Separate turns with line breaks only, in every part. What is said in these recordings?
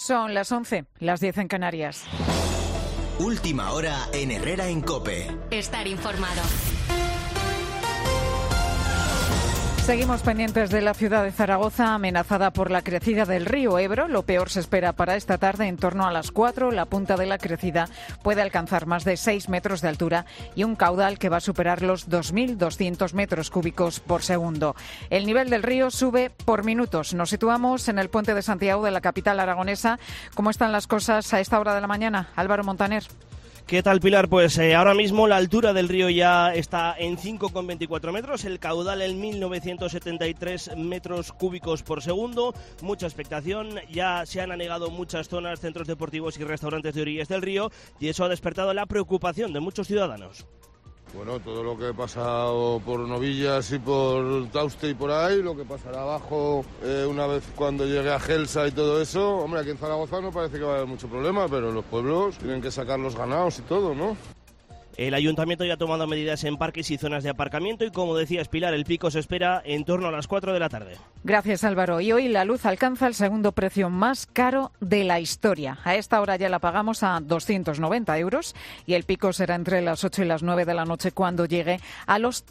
Son las 11, las 10 en Canarias.
Última hora en Herrera en COPE.
Estar informado.
Seguimos pendientes de la ciudad de Zaragoza, amenazada por la crecida del río Ebro. Lo peor se espera para esta tarde. En torno a las 4, la punta de la crecida puede alcanzar más de 6 metros de altura y un caudal que va a superar los 2.200 metros cúbicos por segundo. El nivel del río sube por minutos. Nos situamos en el puente de Santiago de la capital aragonesa. ¿Cómo están las cosas a esta hora de la mañana? Álvaro Montaner.
¿Qué tal, Pilar? Pues ahora mismo la altura del río ya está en 5,24 metros, el caudal en 1.973 metros cúbicos por segundo, mucha expectación, ya se han anegado muchas zonas, centros deportivos y restaurantes de orillas del río y eso ha despertado la preocupación de muchos ciudadanos.
Bueno, todo lo que he pasado por Novillas y por Tauste y por ahí, lo que pasará abajo una vez cuando llegue a Gelsa y todo eso, hombre, aquí en Zaragoza no parece que va a haber mucho problema, pero los pueblos tienen que sacar los ganados y todo, ¿no?
El ayuntamiento ya ha tomado medidas en parques y zonas de aparcamiento y, como decías, Pilar, el pico se espera en torno a las 4 de la tarde.
Gracias, Álvaro. Y hoy la luz alcanza el segundo precio más caro de la historia. A esta hora ya la pagamos a 290 euros y el pico será entre las 8 y las 9 de la noche cuando llegue a los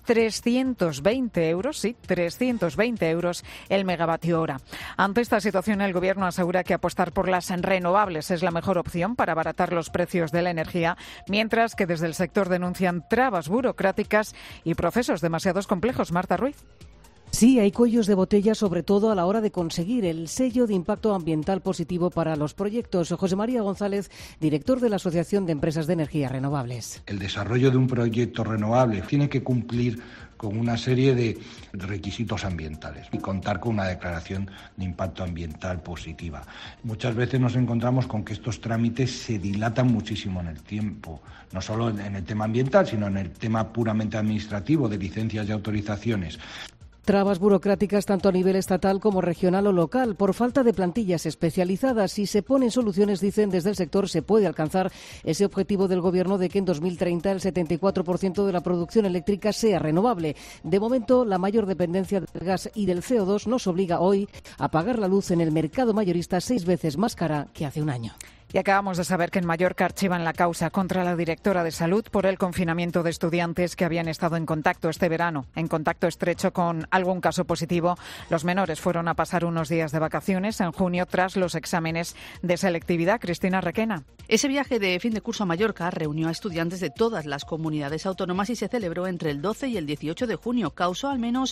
320 euros, sí, 320 euros el megavatio hora. Ante esta situación, el Gobierno asegura que apostar por las renovables es la mejor opción para abaratar los precios de la energía, mientras que desde el sector denuncian trabas burocráticas y procesos demasiado complejos. Marta Ruiz.
Sí, hay cuellos de botella, sobre todo a la hora de conseguir el sello de impacto ambiental positivo para los proyectos. José María González, director de la Asociación de Empresas de Energías Renovables.
El desarrollo de un proyecto renovable tiene que cumplir con una serie de requisitos ambientales y contar con una declaración de impacto ambiental positiva. Muchas veces nos encontramos con que estos trámites se dilatan muchísimo en el tiempo, no solo en el tema ambiental, sino en el tema puramente administrativo de licencias y autorizaciones.
Trabas burocráticas tanto a nivel estatal como regional o local por falta de plantillas especializadas. Si se ponen soluciones, dicen desde el sector, se puede alcanzar ese objetivo del Gobierno de que en 2030 el 74% de la producción eléctrica sea renovable. De momento, la mayor dependencia del gas y del CO2 nos obliga hoy a pagar la luz en el mercado mayorista 6 veces más cara que hace un año.
Y acabamos de saber que en Mallorca archivan la causa contra la directora de Salud por el confinamiento de estudiantes que habían estado en contacto este verano, en contacto estrecho con algún caso positivo. Los menores fueron a pasar unos días de vacaciones en junio tras los exámenes de selectividad. Cristina Requena.
Ese viaje de fin de curso a Mallorca reunió a estudiantes de todas las comunidades autónomas y se celebró entre el 12 y el 18 de junio. Causó al menos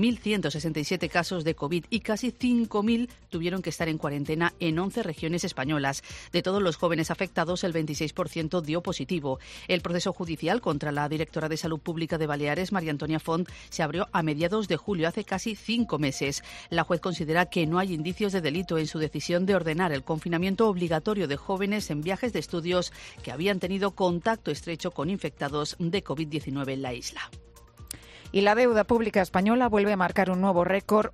1.167 casos de COVID y casi 5.000 tuvieron que estar en cuarentena en 11 regiones españolas. De todos los jóvenes afectados, el 26% dio positivo. El proceso judicial contra la directora de Salud Pública de Baleares, María Antonia Font, se abrió a mediados de julio, hace casi 5 meses. La juez considera que no hay indicios de delito en su decisión de ordenar el confinamiento obligatorio de jóvenes en viajes de estudios que habían tenido contacto estrecho con infectados de COVID-19 en la isla.
Y la deuda pública española vuelve a marcar un nuevo récord,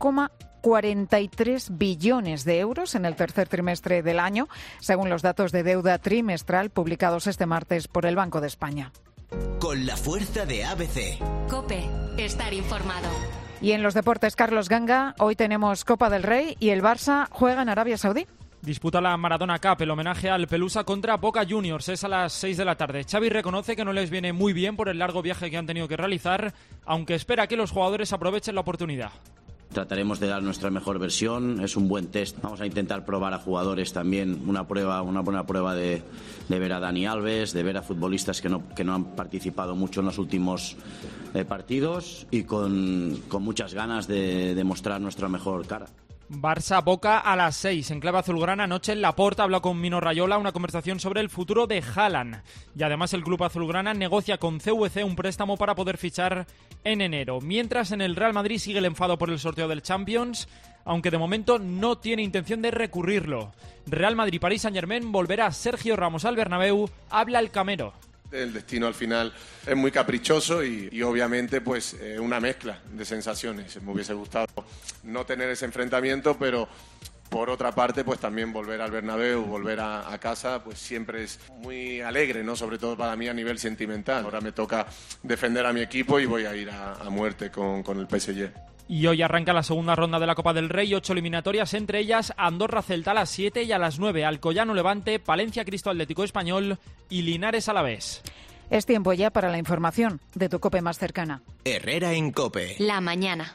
1,43 billones de euros en el tercer trimestre del año, según los datos de deuda trimestral publicados este martes por el Banco de España.
Con la fuerza de ABC.
COPE. Estar informado.
Y en los deportes, Carlos Ganga, hoy tenemos Copa del Rey y el Barça juega en Arabia Saudí.
Disputa la Maradona Cup, el homenaje al Pelusa contra Boca Juniors. Es a las 6 de la tarde. Xavi reconoce que no les viene muy bien por el largo viaje que han tenido que realizar, aunque espera que los jugadores aprovechen la oportunidad.
Trataremos de dar nuestra mejor versión, es un buen test. Vamos a intentar probar a jugadores también, una buena prueba de ver a Dani Alves, de ver a futbolistas que no han participado mucho en los últimos partidos y con muchas ganas de demostrar nuestra mejor cara.
Barça-Boca a las 6. En clave azulgrana, anoche en Laporta habla con Mino Raiola una conversación sobre el futuro de Haaland. Y además el club azulgrana negocia con CVC un préstamo para poder fichar en enero. Mientras en el Real Madrid sigue el enfado por el sorteo del Champions, aunque de momento no tiene intención de recurrirlo. Real Madrid-Paris Saint-Germain volverá Sergio Ramos al Bernabéu, habla el Camero.
El destino al final es muy caprichoso y obviamente pues una mezcla de sensaciones. Me hubiese gustado no tener ese enfrentamiento, pero por otra parte pues también volver al Bernabéu, volver a casa, pues siempre es muy alegre, ¿no? Sobre todo para mí a nivel sentimental. Ahora me toca defender a mi equipo y voy a ir a muerte con el PSG.
Y hoy arranca la segunda ronda de la Copa del Rey, 8 eliminatorias, entre ellas Andorra-Celta a las 7 y a las 9, Alcoyano-Levante, Palencia-Cristo Atlético Español y Linares-Alavés.
Es tiempo ya para la información de tu COPE más cercana.
Herrera en COPE.
La mañana.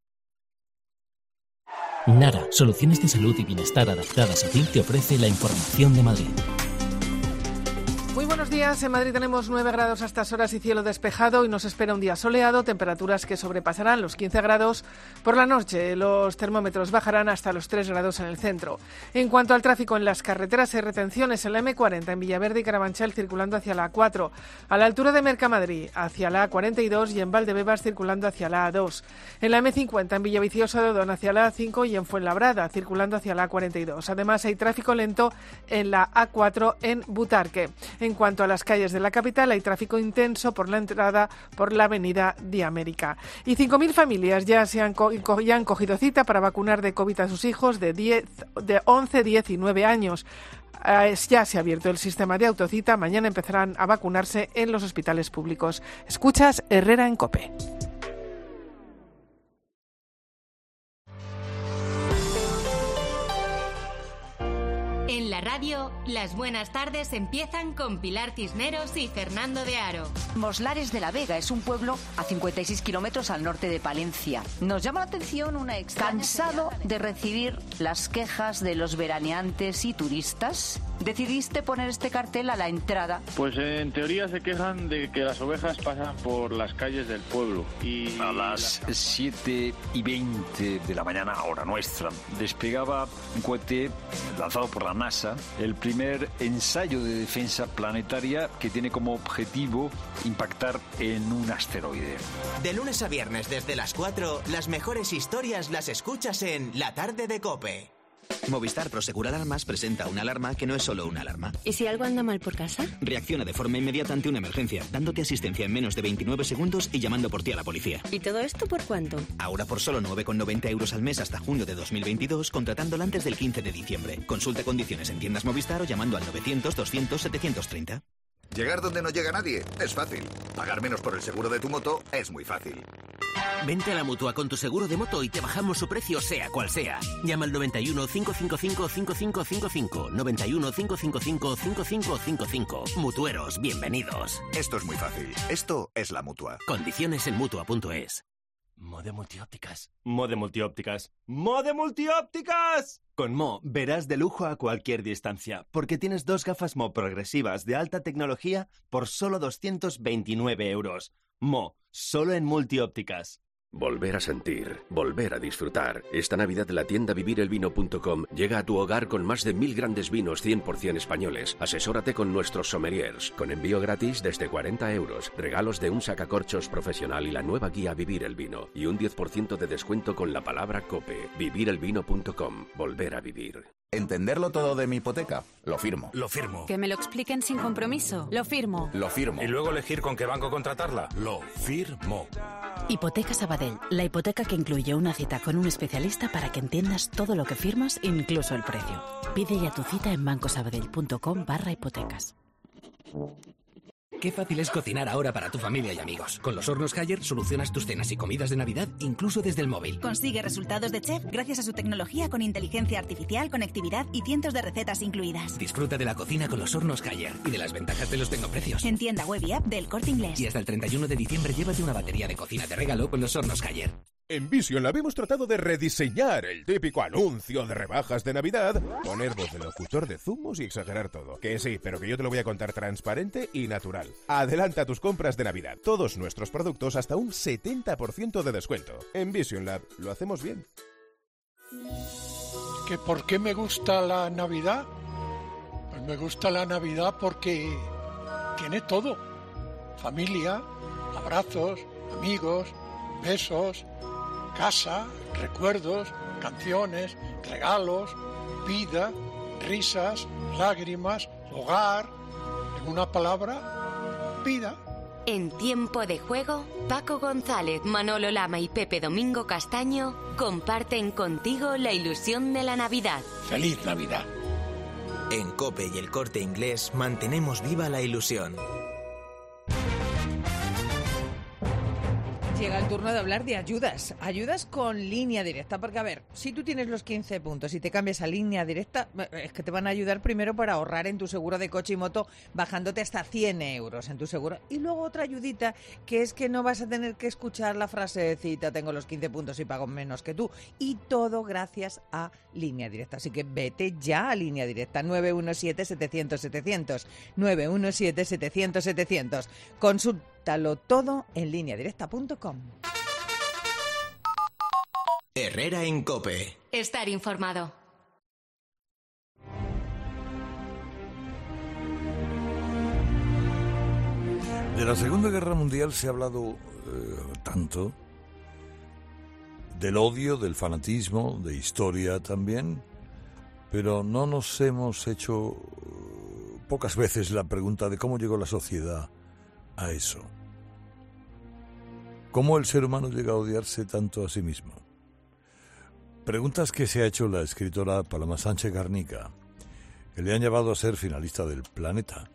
Nara, soluciones de salud y bienestar adaptadas a ti, te ofrece la información de Madrid.
Muy buenos días. En Madrid tenemos 9 grados a estas horas y cielo despejado y nos espera un día soleado, temperaturas que sobrepasarán los 15 grados. Por la noche los termómetros bajarán hasta los 3 grados en el centro. En cuanto al tráfico en las carreteras, hay retenciones en la M40 en Villaverde y Carabanchel circulando hacia la A4, a la altura de Mercamadrid hacia la A42 y en Valdebebas circulando hacia la A2. En la M50 en Villaviciosa de Odón hacia la A5 y en Fuenlabrada circulando hacia la A42. Además hay tráfico lento en la A4 en Butarque. En cuanto a las calles de la capital, hay tráfico intenso por la entrada por la avenida de América. Y 5.000 familias ya han cogido cita para vacunar de COVID a sus hijos de 11, 10 y 9 años. Ya se ha abierto el sistema de autocita. Mañana empezarán a vacunarse en los hospitales públicos. Escuchas Herrera en COPE.
En la radio, las buenas tardes empiezan con Pilar Cisneros y Fernando de Aro.
Moslares de la Vega es un pueblo a 56 kilómetros al norte de Palencia. Nos llama la atención una extraña... Cansado de recibir las quejas de los veraneantes y turistas, decidiste poner este cartel a la entrada.
Pues en teoría se quejan de que las ovejas pasan por las calles del pueblo. Y
a las 7:20 de la mañana, hora nuestra, despegaba un cohete lanzado por la NASA, el primer ensayo de defensa planetaria que tiene como objetivo impactar en un asteroide.
De lunes a viernes desde las 4, las mejores historias las escuchas en La Tarde de COPE. Movistar Prosegur Alarmas presenta una alarma que no es solo una alarma.
¿Y si algo anda mal por casa?
Reacciona de forma inmediata ante una emergencia, dándote asistencia en menos de 29 segundos y llamando por ti a la policía.
¿Y todo esto por cuánto?
Ahora por solo 9,90 euros al mes hasta junio de 2022, contratándola antes del 15 de diciembre. Consulta condiciones en tiendas Movistar o llamando al 900 200 730.
Llegar donde no llega nadie es fácil. Pagar menos por el seguro de tu moto es muy fácil.
Vente a la Mutua con tu seguro de moto y te bajamos su precio sea cual sea. Llama al 91 555 5555. 91 555 5555. Mutueros, bienvenidos.
Esto es muy fácil. Esto es la Mutua.
Condiciones en Mutua.es.
Mode Multiópticas. Mode Multiópticas. ¡Mode Multiópticas! Con Mo verás de lujo a cualquier distancia, porque tienes 2 gafas Mo progresivas de alta tecnología por solo 229 euros. Mo, solo en Multiópticas.
Volver a sentir, volver a disfrutar. Esta Navidad la tienda vivirelvino.com llega a tu hogar con más de 1000 grandes vinos 100% españoles. Asesórate con nuestros sommeliers, con envío gratis desde 40 euros, regalos de un sacacorchos profesional y la nueva guía Vivir el Vino, y un 10% de descuento con la palabra COPE. Vivirelvino.com, volver a vivir.
¿Entenderlo todo de mi hipoteca? Lo firmo.
Lo firmo.
Que me lo expliquen sin compromiso. Lo firmo.
Lo firmo.
Y luego elegir con qué banco contratarla. Lo firmo.
Hipoteca Sabadell, la hipoteca que incluye una cita con un especialista para que entiendas todo lo que firmas, incluso el precio. Pide ya tu cita en bancosabadell.com/hipotecas.
Qué fácil es cocinar ahora para tu familia y amigos. Con los hornos Haier solucionas tus cenas y comidas de Navidad incluso desde el móvil.
Consigue resultados de chef gracias a su tecnología con inteligencia artificial, conectividad y cientos de recetas incluidas.
Disfruta de la cocina con los hornos Haier y de las ventajas de los tengoprecios.
En tienda web y app del Corte Inglés.
Y hasta el 31 de diciembre llévate una batería de cocina de regalo con los hornos Haier.
En Vision Lab hemos tratado de rediseñar el típico anuncio de rebajas de Navidad, poner voz de locutor de zumos y exagerar todo. Que sí, pero que yo te lo voy a contar transparente y natural. Adelanta tus compras de Navidad. Todos nuestros productos hasta un 70% de descuento. En Vision Lab lo hacemos bien.
¿Que por qué me gusta la Navidad? Pues me gusta la Navidad porque tiene todo. Familia, abrazos, amigos, besos, casa, recuerdos, canciones, regalos, vida, risas, lágrimas, hogar. En una palabra, vida.
En Tiempo de Juego, Paco González, Manolo Lama y Pepe Domingo Castaño comparten contigo la ilusión de la Navidad.
¡Feliz Navidad!
En COPE y el Corte Inglés mantenemos viva la ilusión.
Llega el turno de hablar de ayudas. Ayudas con Línea Directa. Porque, a ver, si tú tienes los 15 puntos y te cambias a Línea Directa, es que te van a ayudar primero para ahorrar en tu seguro de coche y moto, bajándote hasta 100 euros en tu seguro. Y luego otra ayudita, que es que no vas a tener que escuchar la frasecita, tengo los 15 puntos y pago menos que tú. Y todo gracias a Línea Directa. Así que vete ya a Línea Directa. 917-700-700. 917-700-700. Consúltalo todo en lineadirecta.com.
Herrera en COPE.
Estar informado.
De la Segunda Guerra Mundial se ha hablado tanto, del odio, del fanatismo, de historia también, pero no nos hemos hecho pocas veces la pregunta de cómo llegó la sociedad a eso. ¿Cómo el ser humano llega a odiarse tanto a sí mismo? Preguntas que se ha hecho la escritora Paloma Sánchez Garnica, que le han llevado a ser finalista del Planeta.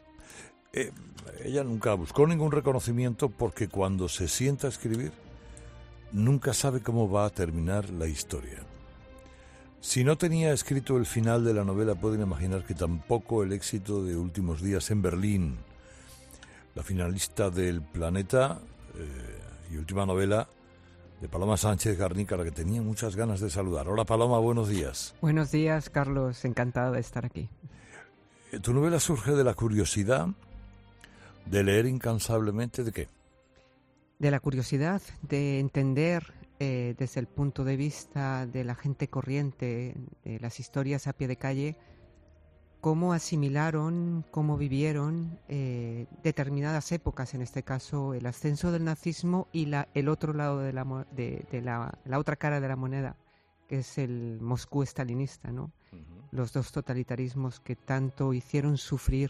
Ella nunca buscó ningún reconocimiento porque cuando se sienta a escribir, nunca sabe cómo va a terminar la historia. Si no tenía escrito el final de la novela, pueden imaginar que tampoco el éxito de Últimos días en Berlín. La finalista del Planeta y última novela de Paloma Sánchez Garnica, la que tenía muchas ganas de saludar. Hola Paloma, buenos días.
Buenos días, Carlos, encantado de estar aquí.
Tu novela surge de la curiosidad de leer incansablemente, ¿de qué?
De la curiosidad de entender desde el punto de vista de la gente corriente, de las historias a pie de calle, cómo asimilaron, cómo vivieron determinadas épocas, en este caso el ascenso del nazismo y el otro lado de la otra cara de la moneda, que es el Moscú estalinista, ¿no? Los dos totalitarismos que tanto hicieron sufrir,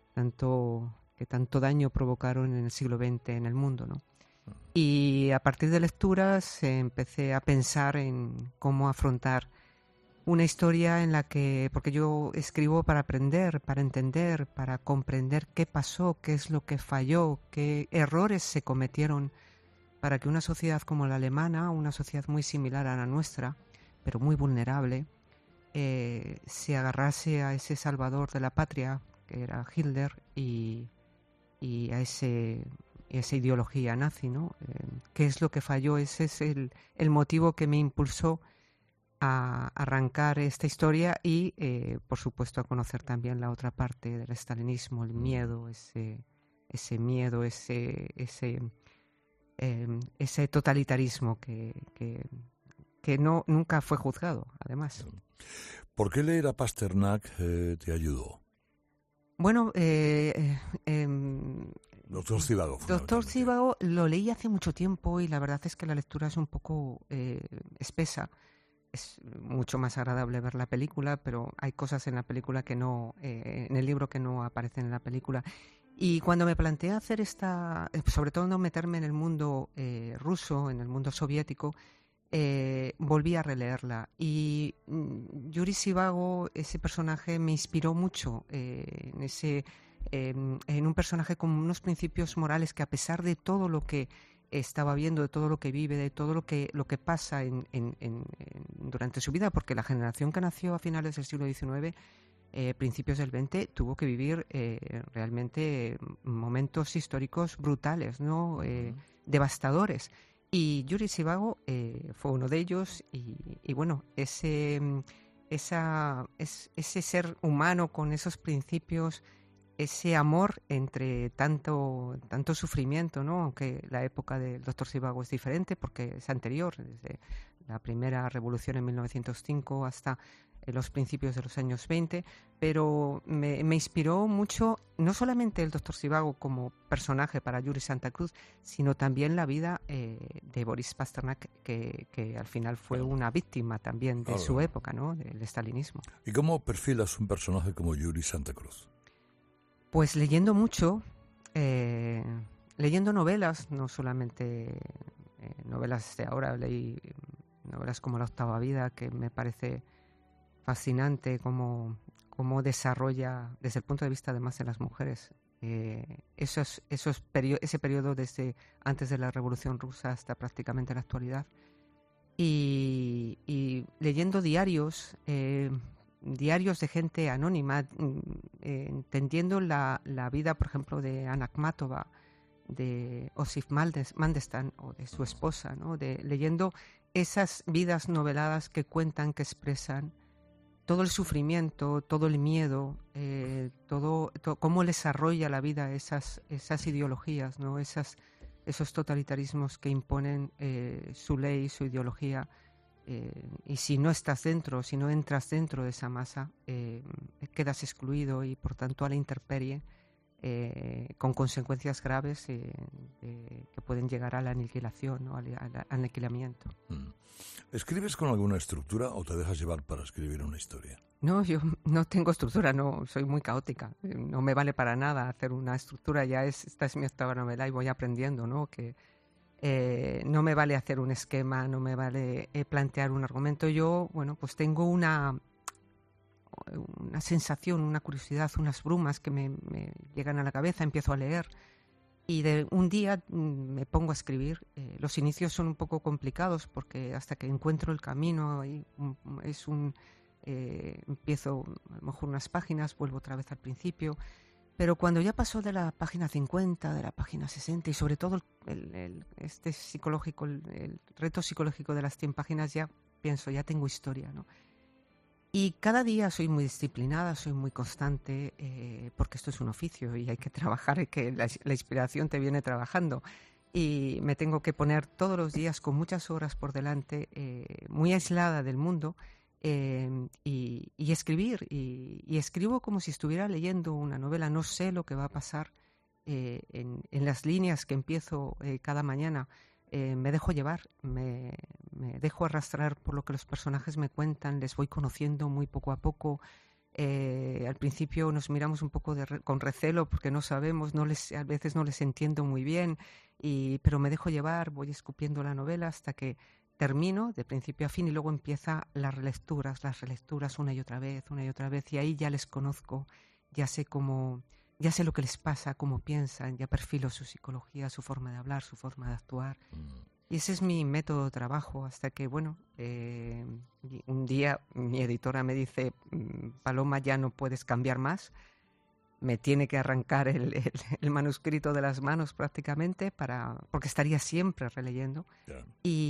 que tanto daño provocaron en el siglo XX en el mundo, ¿no? Y a partir de lecturas empecé a pensar en cómo afrontar una historia en la que, porque yo escribo para aprender, para entender, para comprender qué pasó, qué es lo que falló, qué errores se cometieron para que una sociedad como la alemana, una sociedad muy similar a la nuestra, pero muy vulnerable, se agarrase a ese salvador de la patria, que era Hitler, y a esa ideología nazi, ¿no? ¿Qué es lo que falló? Ese es el motivo que me impulsó a arrancar esta historia y, por supuesto, a conocer también la otra parte del estalinismo, el miedo, ese miedo, ese totalitarismo que nunca fue juzgado, además.
¿Por qué leer a Pasternak te ayudó?
Bueno,
Doctor Zhivago.
Doctor Zhivago lo leí hace mucho tiempo y la verdad es que la lectura es un poco espesa. Es mucho más agradable ver la película, pero hay cosas en la película que no, en el libro que no aparecen en la película. Y cuando me planteé hacer sobre todo no meterme en el mundo ruso, en el mundo soviético, volví a releerla. Y Yuri Zhivago, ese personaje, me inspiró mucho en un personaje con unos principios morales que, a pesar de todo lo que estaba viendo, de todo lo que vive, de todo lo que pasa durante su vida, porque la generación que nació a finales del siglo XIX, principios del XX, tuvo que vivir realmente momentos históricos brutales, ¿no? Devastadores. Y Yuri Zhivago fue uno de ellos y bueno, ese ser humano con esos principios, ese amor entre tanto sufrimiento, ¿no? Aunque la época del Dr. Zhivago es diferente porque es anterior, desde la primera revolución en 1905 hasta los principios de los años 20, pero me inspiró mucho no solamente el Dr. Zhivago como personaje para Yuri Santa Cruz, sino también la vida de Boris Pasternak, que al final fue una víctima también de su época, ¿no? Del estalinismo.
¿Y cómo perfilas un personaje como Yuri Santa Cruz?
Pues leyendo mucho, leyendo novelas, no solamente novelas de ahora, leí novelas como La octava vida, que me parece fascinante cómo desarrolla, desde el punto de vista además de las mujeres, ese periodo desde antes de la Revolución Rusa hasta prácticamente la actualidad. Y leyendo diarios de gente anónima, entendiendo la vida, por ejemplo, de Anna Akhmatova, de Osip Mandelstam o de su esposa, ¿no? Leyendo esas vidas noveladas que cuentan, que expresan todo el sufrimiento, todo el miedo, todo cómo les arrolla la vida esas ideologías, ¿no? Esos totalitarismos que imponen su ley, su ideología, y si no estás dentro, si no entras dentro de esa masa, quedas excluido y por tanto a la intemperie, con consecuencias graves que pueden llegar a la aniquilación, ¿no? al aniquilamiento.
¿Escribes con alguna estructura o te dejas llevar para escribir una historia?
No, yo no tengo estructura, no, soy muy caótica. No me vale para nada hacer una estructura. Esta es mi octava novela y voy aprendiendo, ¿no? Que no me vale hacer un esquema, no me vale plantear un argumento. Yo, bueno, pues tengo una sensación, una curiosidad, unas brumas que me llegan a la cabeza, empiezo a leer y de un día me pongo a escribir. Los inicios son un poco complicados porque hasta que encuentro el camino empiezo a lo mejor unas páginas, vuelvo otra vez al principio, pero cuando ya paso de la página 50, de la página 60 y sobre todo el reto psicológico de las 100 páginas, ya pienso, ya tengo historia, ¿no? Y cada día soy muy disciplinada, soy muy constante, porque esto es un oficio y hay que trabajar, que la inspiración te viene trabajando. Y me tengo que poner todos los días con muchas horas por delante, muy aislada del mundo, y escribir. Y escribo como si estuviera leyendo una novela. No sé lo que va a pasar en las líneas que empiezo cada mañana. Me dejo llevar, me dejo arrastrar por lo que los personajes me cuentan, les voy conociendo muy poco a poco. Al principio nos miramos un poco con recelo porque no sabemos, a veces no les entiendo muy bien, pero me dejo llevar, voy escupiendo la novela hasta que termino de principio a fin y luego empieza las relecturas una y otra vez, y ahí ya les conozco, ya sé lo que les pasa, cómo piensan, ya perfilo su psicología, su forma de hablar, su forma de actuar. Y ese es mi método de trabajo hasta que, bueno, un día mi editora me dice, Paloma, ya no puedes cambiar más. Me tiene que arrancar el manuscrito de las manos prácticamente porque estaría siempre releyendo. Yeah.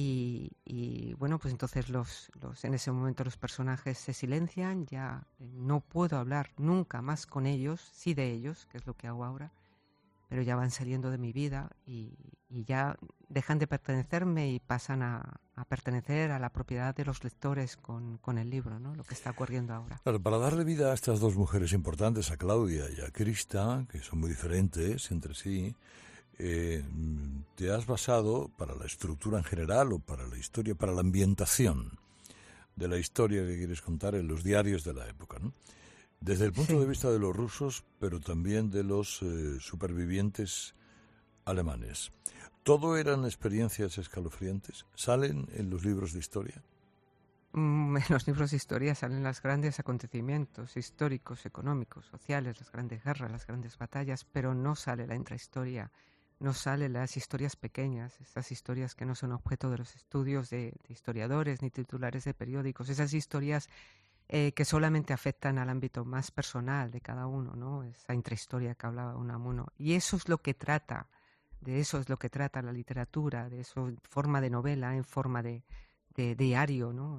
Y bueno, pues entonces en ese momento los personajes se silencian, ya no puedo hablar nunca más con ellos, sí de ellos, que es lo que hago ahora, pero ya van saliendo de mi vida y ya dejan de pertenecerme y pasan a pertenecer a la propiedad de los lectores con el libro, ¿no? Lo que está ocurriendo ahora.
Claro, para darle vida a estas dos mujeres importantes, a Claudia y a Krista, que son muy diferentes entre sí, te has basado para la estructura en general o para la historia, para la ambientación de la historia que quieres contar en los diarios de la época, ¿no? Desde el punto de vista de los rusos, pero también de los supervivientes alemanes. ¿Todo eran experiencias escalofriantes? ¿Salen en los libros de historia?
En los libros de historia salen los grandes acontecimientos históricos, económicos, sociales, las grandes guerras, las grandes batallas, pero no sale la intrahistoria, no salen las historias pequeñas, esas historias que no son objeto de los estudios de historiadores ni titulares de periódicos, esas historias que solamente afectan al ámbito más personal de cada uno, ¿no? Esa intrahistoria que hablaba Unamuno. Y eso es lo que trata, de eso es lo que trata la literatura, de eso en forma de novela, en forma de diario, ¿no?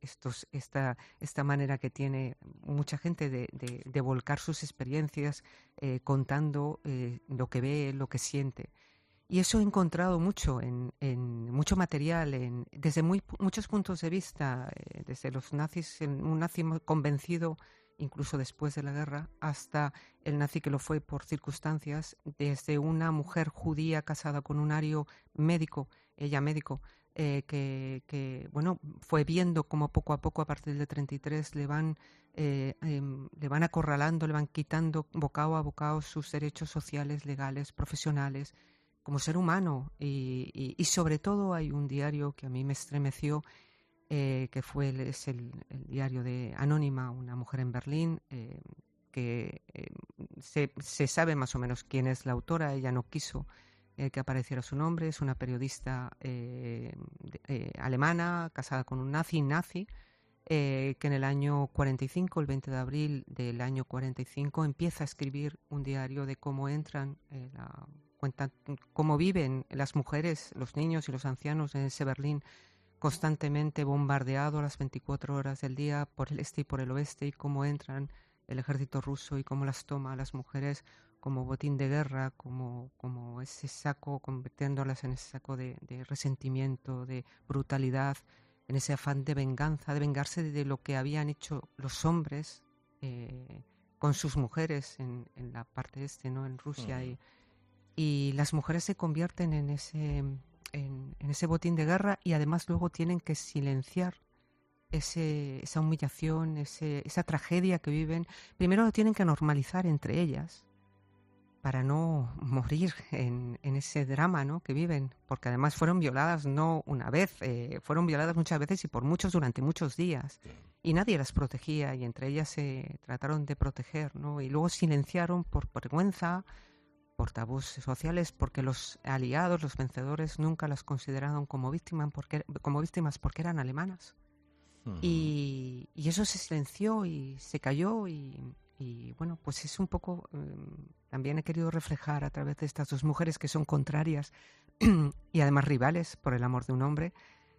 Esta manera que tiene mucha gente de volcar sus experiencias contando lo que ve, lo que siente. Y eso he encontrado mucho en mucho material, desde muchos puntos de vista, desde los nazis, un nazi convencido, incluso después de la guerra, hasta el nazi que lo fue por circunstancias, desde una mujer judía casada con un ario médico, ella médico, que bueno, fue viendo como poco a poco, a partir del 33, le van acorralando, le van quitando bocado a bocado sus derechos sociales, legales, profesionales, como ser humano. Y sobre todo hay un diario que a mí me estremeció, que es el diario de Anónima, una mujer en Berlín, que se sabe más o menos quién es la autora. Ella no quiso que apareciera su nombre. Es una periodista alemana, casada con un nazi, que en el año 45, el 20 de abril del año 45, empieza a escribir un diario de cómo entran, cuentan cómo viven las mujeres, los niños y los ancianos en ese Berlín constantemente bombardeado a las 24 horas del día por el este y por el oeste, y cómo entran el ejército ruso y cómo las toma a las mujeres como botín de guerra, como ese saco, convirtiéndolas en ese saco de resentimiento, de brutalidad, en ese afán de venganza, de vengarse de lo que habían hecho los hombres con sus mujeres en la parte este, ¿no? En Rusia. Y las mujeres se convierten en ese botín de guerra, y además luego tienen que silenciar esa humillación, esa tragedia que viven. Primero lo tienen que normalizar entre ellas para no morir en ese drama, ¿no? Que viven, porque además fueron violadas no una vez, fueron violadas muchas veces y por muchos durante muchos días, y nadie las protegía, y entre ellas se trataron de proteger, ¿no? Y luego silenciaron por vergüenza, por tabús sociales, porque los aliados, los vencedores, nunca las consideraron como víctimas porque eran alemanas. Y eso se silenció y se cayó, y bueno, pues es un poco, también he querido reflejar a través de estas dos mujeres que son contrarias y además rivales por el amor de un hombre,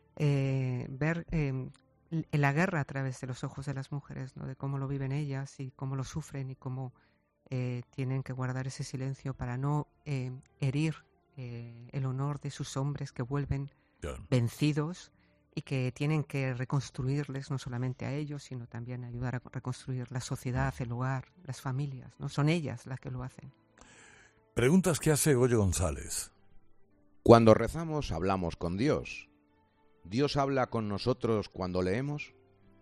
ver la guerra a través de los ojos de las mujeres, ¿no? De cómo lo viven ellas y cómo lo sufren, y cómo tienen que guardar ese silencio para no herir el honor de sus hombres que vuelven vencidos, y que tienen que reconstruirles no solamente a ellos, sino también ayudar a reconstruir la sociedad, el hogar, las familias, ¿no? Son ellas las que lo hacen.
Preguntas que hace Goyo González.
Cuando rezamos, hablamos con Dios. ¿Dios habla con nosotros cuando leemos?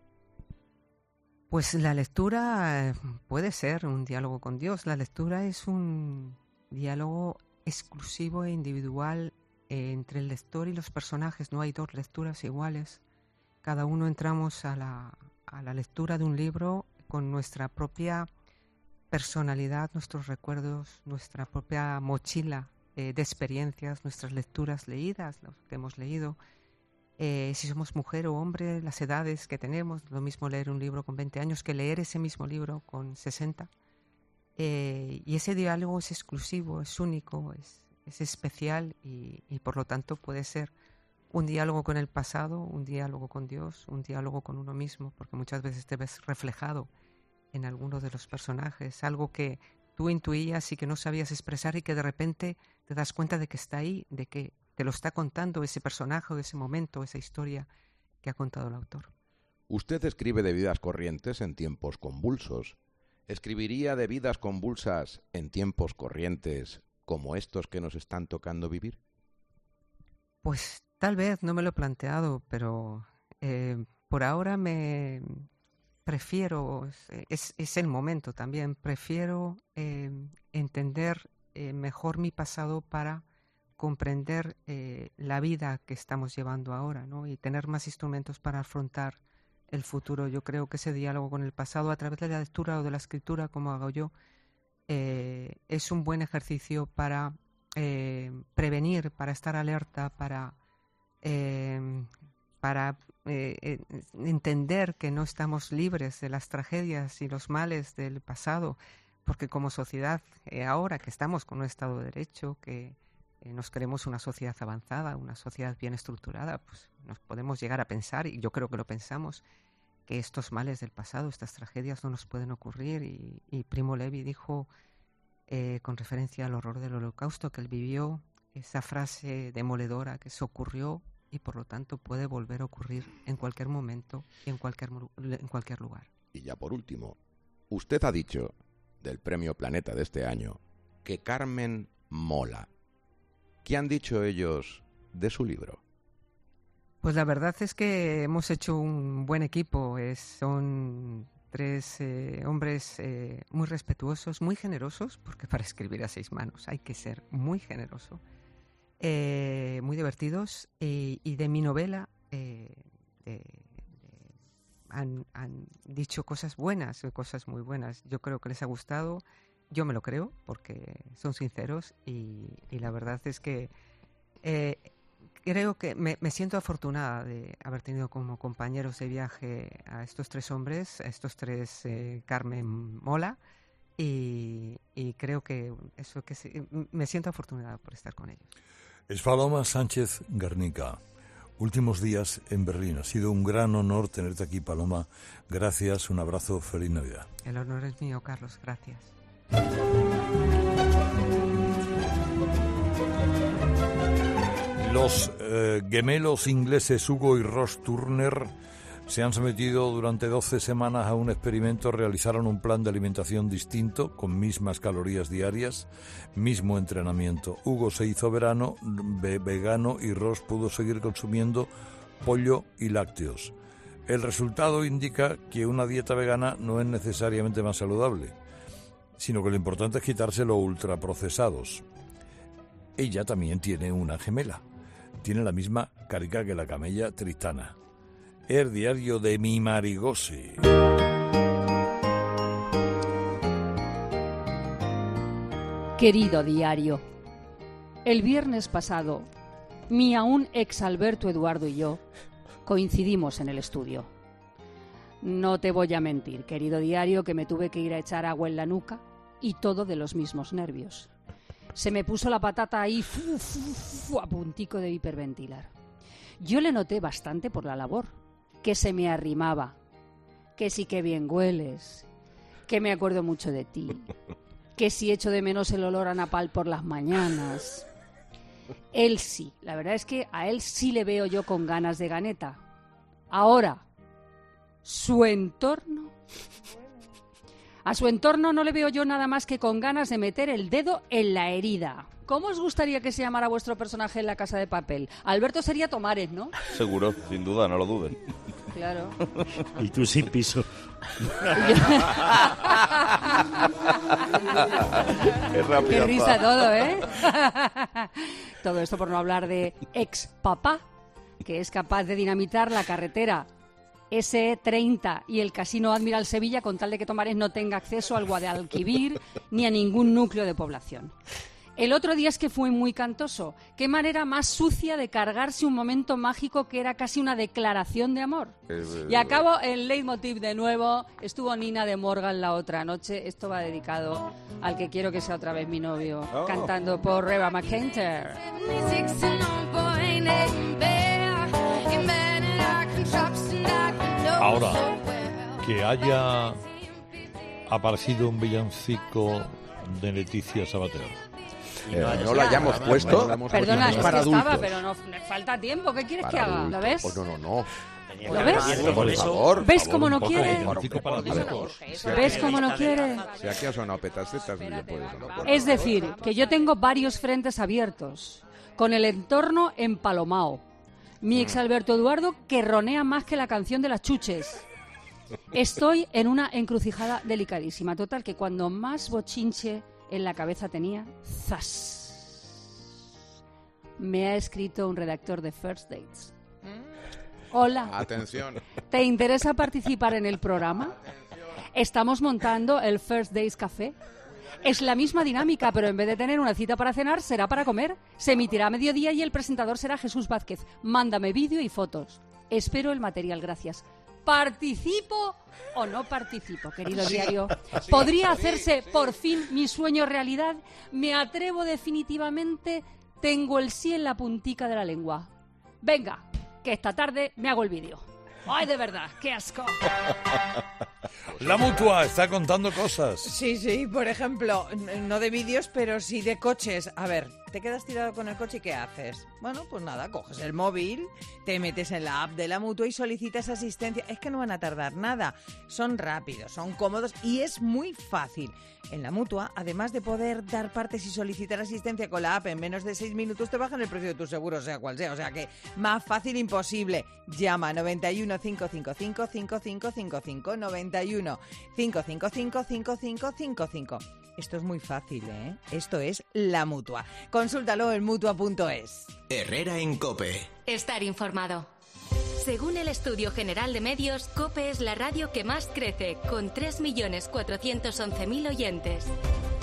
Pues la lectura puede ser un diálogo con Dios. La lectura es un diálogo exclusivo e individual entre el lector y los personajes. No hay dos lecturas iguales. Cada uno entramos a la lectura de un libro con nuestra propia personalidad, nuestros recuerdos, nuestra propia mochila de experiencias, nuestras lecturas leídas, lo que hemos leído. Si somos mujer o hombre, las edades que tenemos, lo mismo leer un libro con 20 años que leer ese mismo libro con 60. Y ese diálogo es exclusivo, es único, es especial, y por lo tanto puede ser un diálogo con el pasado, un diálogo con Dios, un diálogo con uno mismo, porque muchas veces te ves reflejado en alguno de los personajes, algo que tú intuías y que no sabías expresar, y que de repente te das cuenta de que está ahí, de que te lo está contando ese personaje, ese momento, esa historia que ha contado el autor.
Usted escribe de vidas corrientes en tiempos convulsos. ¿Escribiría de vidas convulsas en tiempos corrientes como estos que nos están tocando vivir?
Pues tal vez, no me lo he planteado, pero por ahora me prefiero, es el momento también, prefiero entender mejor mi pasado para comprender la vida que estamos llevando ahora, ¿no? Y tener más instrumentos para afrontar el futuro. Yo creo que ese diálogo con el pasado a través de la lectura o de la escritura, como hago yo, es un buen ejercicio para prevenir, para estar alerta, para entender que no estamos libres de las tragedias y los males del pasado, porque como sociedad, ahora que estamos con un Estado de Derecho, que nos creemos una sociedad avanzada, una sociedad bien estructurada, pues nos podemos llegar a pensar, y yo creo que lo pensamos, que estos males del pasado, estas tragedias no nos pueden ocurrir. Y Primo Levi dijo, con referencia al horror del Holocausto que él vivió, esa frase demoledora, que eso ocurrió y por lo tanto puede volver a ocurrir en cualquier momento y en cualquier lugar.
Y ya por último, usted ha dicho del Premio Planeta de este año que Carmen mola. ¿Qué han dicho ellos de su libro?
Pues la verdad es que hemos hecho un buen equipo. Son 3 hombres muy respetuosos, muy generosos, porque para escribir a 6 manos hay que ser muy generoso, muy divertidos, y de mi novela han dicho cosas buenas, cosas muy buenas. Yo creo que les ha gustado. yo me lo creo porque son sinceros y la verdad es que creo que me siento afortunada de haber tenido como compañeros de viaje a estos 3 hombres, a estos 3 Carmen Mola, y creo que eso que me siento afortunada por estar con ellos.
Es Paloma Sánchez Garnica. Últimos días en Berlín. Ha sido un gran honor tenerte aquí, Paloma. Gracias, un abrazo, feliz Navidad.
El honor es mío, Carlos. Gracias.
Los gemelos ingleses Hugo y Ross Turner se han sometido durante 12 semanas a un experimento. Realizaron un plan de alimentación distinto, con mismas calorías diarias, mismo entrenamiento. Hugo se hizo vegano y Ross pudo seguir consumiendo pollo y lácteos. El resultado indica que una dieta vegana no es necesariamente más saludable, sino que lo importante es quitarse los ultraprocesados. Ella también tiene una gemela. Tiene la misma carica que la camella Tristana. El diario de mi Marigosi.
Querido diario, el viernes pasado, mi aún ex Alberto Eduardo y yo coincidimos en el estudio. No te voy a mentir, querido diario, que me tuve que ir a echar agua en la nuca y todo de los mismos nervios. Se me puso la patata ahí a puntico de hiperventilar. Yo le noté bastante por la labor, que se me arrimaba, que sí que bien hueles, que me acuerdo mucho de ti, que si echo de menos el olor a napal por las mañanas. Él sí, la verdad es que a él sí le veo yo con ganas de ganeta. Ahora, su entorno... A su entorno no le veo yo nada más que con ganas de meter el dedo en la herida. ¿Cómo os gustaría que se llamara vuestro personaje en La Casa de Papel? Alberto sería Tomares, ¿no?
Seguro, sin duda, no lo duden.
Claro.
Y tú sin piso.
Qué risa todo, ¿eh? Todo esto por no hablar de ex papá, que es capaz de dinamitar la carretera SE30 y el Casino Admiral Sevilla con tal de que Tomares no tenga acceso al Guadalquivir ni a ningún núcleo de población. El otro día es que fue muy cantoso. Qué manera más sucia de cargarse un momento mágico que era casi una declaración de amor. Y acabo el leitmotiv de nuevo. Estuvo Nina de Morgan la otra noche. Esto va dedicado al que quiero que sea otra vez mi novio, cantando por Reba McEntire.
Ahora, que haya aparecido un villancico de Leticia Sabater.
No lo hayamos puesto.
Perdona, es
para
que estaba,
adultos.
pero no falta tiempo. ¿Qué quieres
Para
que haga?
adultos.
¿Lo ves?
Pues no.
¿Lo ves?
Por favor.
¿Ves cómo no quiere?
quiere?
¿Ves cómo no quiere?
Si aquí ha sonado petacetas, no le puede sonar.
Es decir, que yo tengo varios frentes abiertos, con el entorno empalomao. Mi ex Alberto Eduardo que ronea más que la canción de las chuches. Estoy en una encrucijada delicadísima. Total, que cuando más bochinche en la cabeza tenía, ¡zas! Me ha escrito un redactor de First Dates. Hola.
Atención.
¿Te interesa participar en el programa? Estamos montando el First Dates Café. Es la misma dinámica, pero en vez de tener una cita para cenar, será para comer. Se emitirá a mediodía y el presentador será Jesús Vázquez. Mándame vídeo y fotos. Espero el material, gracias. ¿Participo o no participo, querido diario? ¿Podría hacerse por fin mi sueño realidad? Me atrevo definitivamente. Tengo el sí en la puntica de la lengua. Venga, que esta tarde me hago el vídeo. ¡Ay, de verdad! ¡Qué asco!
La Mutua está contando cosas.
Sí, por ejemplo, no de vídeos, pero sí de coches. A ver, te quedas tirado con el coche y ¿qué haces? Bueno, pues nada, coges el móvil, te metes en la app de la Mutua y solicitas asistencia. Es que no van a tardar nada, son rápidos, son cómodos y es muy fácil. En la Mutua, además de poder dar partes y solicitar asistencia con la app en menos de 6 minutos, te bajan el precio de tu seguro, sea cual sea. O sea que más fácil imposible. Llama 91 555 5555 91 555 5555. Esto es muy fácil, ¿eh? Esto es la Mutua. Consúltalo en Mutua.es.
Herrera en COPE.
Estar informado. Según el Estudio General de Medios, COPE es la radio que más crece, con 3.411.000 oyentes.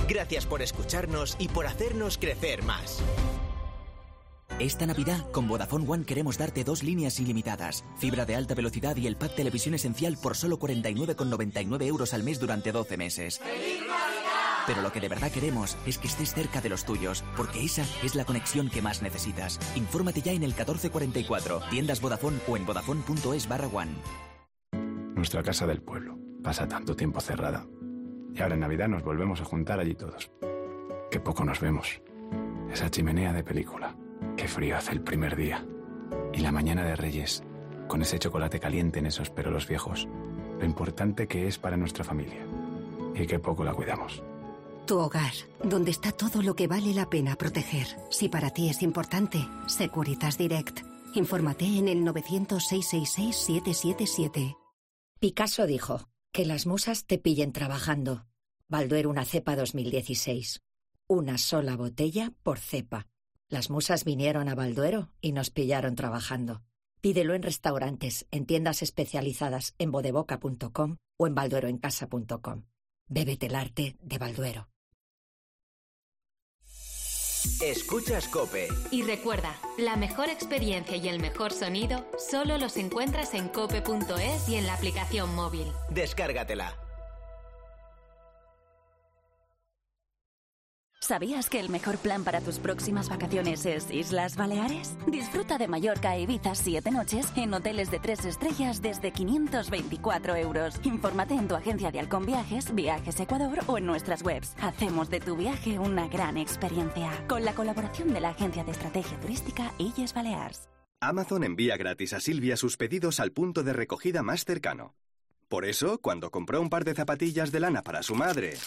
Gracias por escucharnos y por hacernos crecer más.
Esta Navidad, con Vodafone One queremos darte 2 líneas ilimitadas, fibra de alta velocidad y el pack Televisión Esencial por solo 49,99 euros al mes durante 12 meses. ¡Feliz Navidad! Pero lo que de verdad queremos es que estés cerca de los tuyos, porque esa es la conexión que más necesitas. Infórmate ya en el 1444, tiendas Vodafone o en vodafone.es/one.
Nuestra casa del pueblo pasa tanto tiempo cerrada. Y ahora en Navidad nos volvemos a juntar allí todos. Qué poco nos vemos. Esa chimenea de película. Qué frío hace el primer día. Y la mañana de Reyes, con ese chocolate caliente en esos perolos viejos. Lo importante que es para nuestra familia. Y qué poco la cuidamos.
Tu hogar, donde está todo lo que vale la pena proteger. Si para ti es importante, Securitas Direct. Infórmate en el 900-666-777.
Picasso dijo, que las musas te pillen trabajando. Balduero una cepa 2016. Una sola botella por cepa. Las musas vinieron a Balduero y nos pillaron trabajando. Pídelo en restaurantes, en tiendas especializadas en bodeboca.com o en baldueroencasa.com. Bébete el arte de Balduero.
Escuchas COPE.
Y recuerda, la mejor experiencia y el mejor sonido solo los encuentras en cope.es y en la aplicación móvil.
Descárgatela.
¿Sabías que el mejor plan para tus próximas vacaciones es Islas Baleares? Disfruta de Mallorca e Ibiza 7 noches en hoteles de 3 estrellas desde 524 euros. Infórmate en tu agencia de Halcón Viajes, Viajes Ecuador o en nuestras webs. Hacemos de tu viaje una gran experiencia. Con la colaboración de la agencia de estrategia turística Illes Balears.
Amazon envía gratis a Silvia sus pedidos al punto de recogida más cercano. Por eso, cuando compró un par de zapatillas de lana para su madre...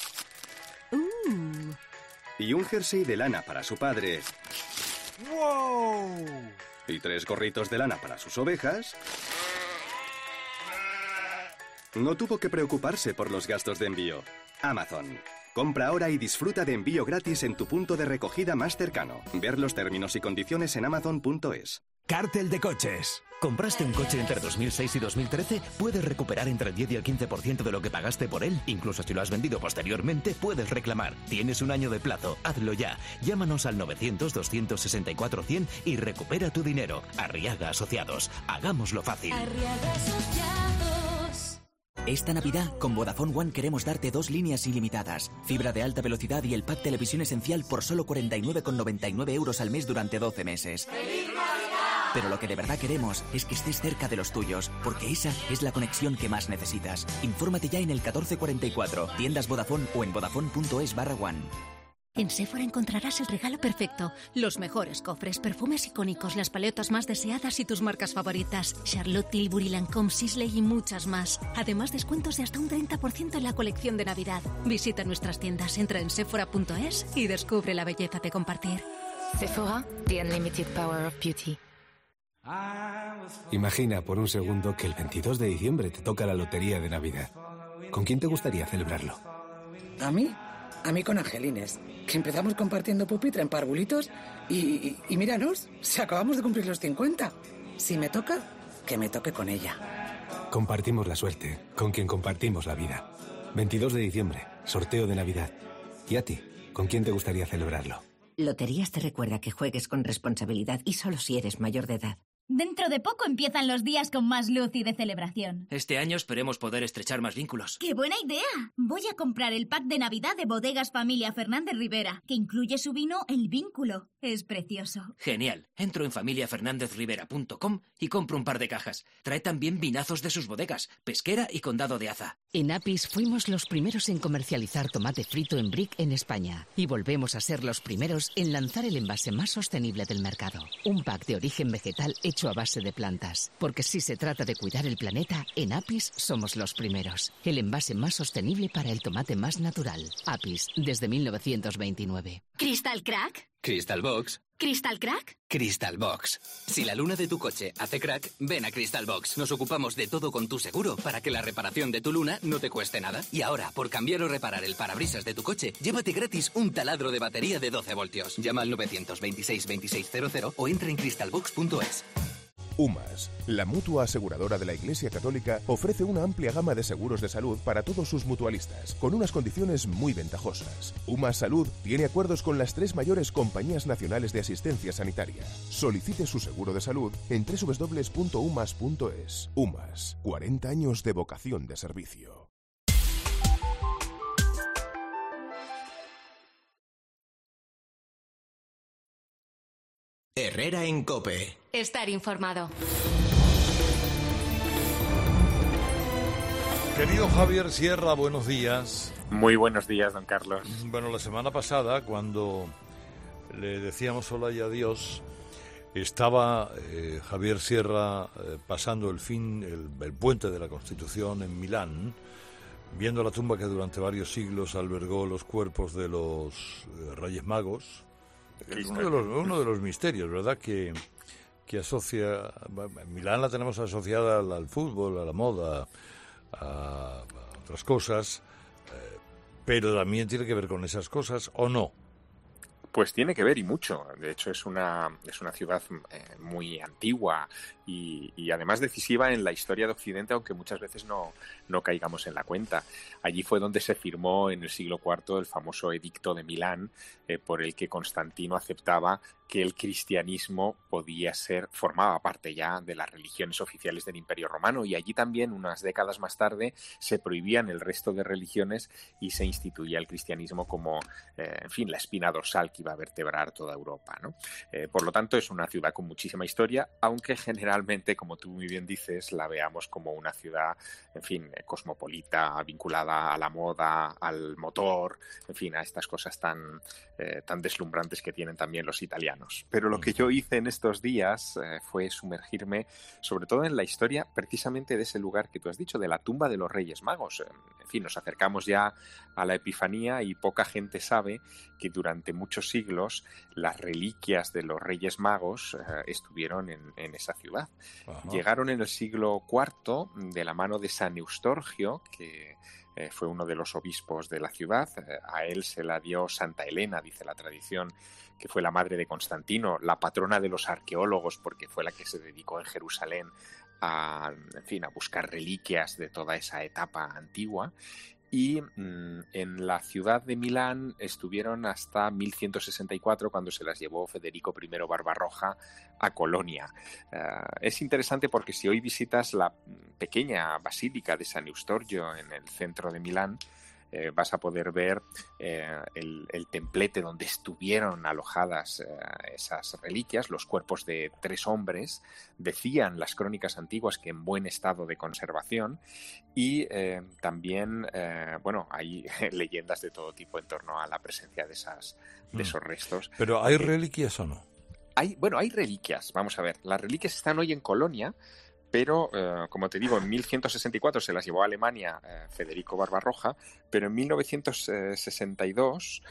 y un jersey de lana para su padre.
¡Wow!
Y 3 gorritos de lana para sus ovejas. No tuvo que preocuparse por los gastos de envío. Amazon. Compra ahora y disfruta de envío gratis en tu punto de recogida más cercano. Ver los términos y condiciones en amazon.es.
Cártel de coches. ¿Compraste un coche entre 2006 y 2013? Puedes recuperar entre el 10 y el 15% de lo que pagaste por él. Incluso si lo has vendido posteriormente, puedes reclamar. Tienes un año de plazo. Hazlo ya. Llámanos al 900-264-100 y recupera tu dinero. Arriaga Asociados. Hagámoslo fácil.
Arriaga Asociados.
Esta Navidad, con Vodafone One queremos darte 2 líneas ilimitadas, fibra de alta velocidad y el pack Televisión Esencial por solo 49,99 euros al mes durante 12 meses. ¡Feliz Navidad! Pero lo que de verdad queremos es que estés cerca de los tuyos, porque esa es la conexión que más necesitas. Infórmate ya en el 1444, tiendas Vodafone o en vodafone.es/one.
En Sephora encontrarás el regalo perfecto. Los mejores cofres, perfumes icónicos, las paletas más deseadas y tus marcas favoritas. Charlotte Tilbury, Lancôme, Sisley y muchas más. Además, descuentos de hasta un 30% en la colección de Navidad. Visita nuestras tiendas, entra en sephora.es y descubre la belleza de compartir.
Sephora, the unlimited power of beauty.
Imagina por un segundo que el 22 de diciembre te toca la lotería de Navidad. ¿Con quién te gustaría celebrarlo?
¿A mí? A mí con Angelines, que empezamos compartiendo pupitre en parvulitos y míranos, si acabamos de cumplir los 50. Si me toca, que me toque con ella.
Compartimos la suerte, con quien compartimos la vida. 22 de diciembre, sorteo de Navidad. ¿Y a ti? ¿Con quién te gustaría celebrarlo?
Loterías te recuerda que juegues con responsabilidad y solo si eres mayor de edad.
Dentro de poco empiezan los días con más luz y de celebración.
Este año esperemos poder estrechar más vínculos.
¡Qué buena idea! Voy a comprar el pack de Navidad de Bodegas Familia Fernández Rivera, que incluye su vino El Vínculo. Es precioso.
Genial. Entro en familiafernandezrivera.com y compro un par de cajas. Trae también vinazos de sus bodegas, Pesquera y Condado de Aza.
En Apis fuimos los primeros en comercializar tomate frito en brick en España. Y volvemos a ser los primeros en lanzar el envase más sostenible del mercado. Un pack de origen vegetal hecho a base de plantas. Porque si se trata de cuidar el planeta, en Apis somos los primeros. El envase más sostenible para el tomate más natural. Apis, desde 1929.
¿Crystal Crack?
Crystal Box.
¿Crystal Crack?
Crystal Box. Si la luna de tu coche hace crack, ven a Crystal Box. Nos ocupamos de todo con tu seguro para que la reparación de tu luna no te cueste nada. Y ahora, por cambiar o reparar el parabrisas de tu coche, llévate gratis un taladro de batería de 12 voltios. Llama al 926 2600 o entra en crystalbox.es.
UMAS, la mutua aseguradora de la Iglesia Católica, ofrece una amplia gama de seguros de salud para todos sus mutualistas, con unas condiciones muy ventajosas. UMAS Salud tiene acuerdos con las 3 mayores compañías nacionales de asistencia sanitaria. Solicite su seguro de salud en www.umas.es. UMAS, 40 años de vocación de servicio.
Herrera en COPE.
Estar informado.
Querido Javier Sierra, buenos días.
Muy buenos días, don Carlos.
Bueno, la semana pasada, cuando le decíamos hola y adiós, estaba Javier Sierra pasando el puente de la Constitución en Milán, viendo la tumba que durante varios siglos albergó los cuerpos de los Reyes Magos. Uno de los misterios, ¿verdad?, que asocia... Milán la tenemos asociada al fútbol, a la moda, a otras cosas, pero también tiene que ver con esas cosas, ¿o no?
Pues tiene que ver y mucho. De hecho, es una ciudad muy antigua y además decisiva en la historia de Occidente, aunque muchas veces no caigamos en la cuenta. Allí fue donde se firmó en el siglo IV el famoso Edicto de Milán, por el que Constantino aceptaba que el cristianismo formaba parte ya de las religiones oficiales del Imperio Romano, y allí también, unas décadas más tarde, se prohibían el resto de religiones y se instituía el cristianismo como, la espina dorsal que iba a vertebrar toda Europa, ¿no? Por lo tanto, es una ciudad con muchísima historia, aunque generalmente, como tú muy bien dices, la veamos como una ciudad, cosmopolita, vinculada a la moda, al motor, a estas cosas tan deslumbrantes que tienen también los italianos. Pero lo que yo hice en estos días fue sumergirme sobre todo en la historia precisamente de ese lugar que tú has dicho, de la tumba de los Reyes Magos. Nos acercamos ya a la Epifanía y poca gente sabe que durante muchos siglos las reliquias de los Reyes Magos estuvieron en esa ciudad. Ajá. Llegaron en el siglo IV de la mano de San Eustorgio, que fue uno de los obispos de la ciudad. A él se la dio Santa Elena, dice la tradición, que fue la madre de Constantino, la patrona de los arqueólogos, porque fue la que se dedicó en Jerusalén a buscar reliquias de toda esa etapa antigua. Y en la ciudad de Milán estuvieron hasta 1164, cuando se las llevó Federico I Barbarroja a Colonia. Es interesante porque si hoy visitas la pequeña basílica de San Eustorgio en el centro de Milán, vas a poder ver el templete donde estuvieron alojadas esas reliquias, los cuerpos de 3 hombres, decían las crónicas antiguas que en buen estado de conservación, y también, hay leyendas de todo tipo en torno a la presencia de esos restos.
¿Pero hay reliquias o no?
Hay reliquias, vamos a ver, las reliquias están hoy en Colonia, pero, como te digo, en 1164 se las llevó a Alemania Federico Barbarroja, pero en 1962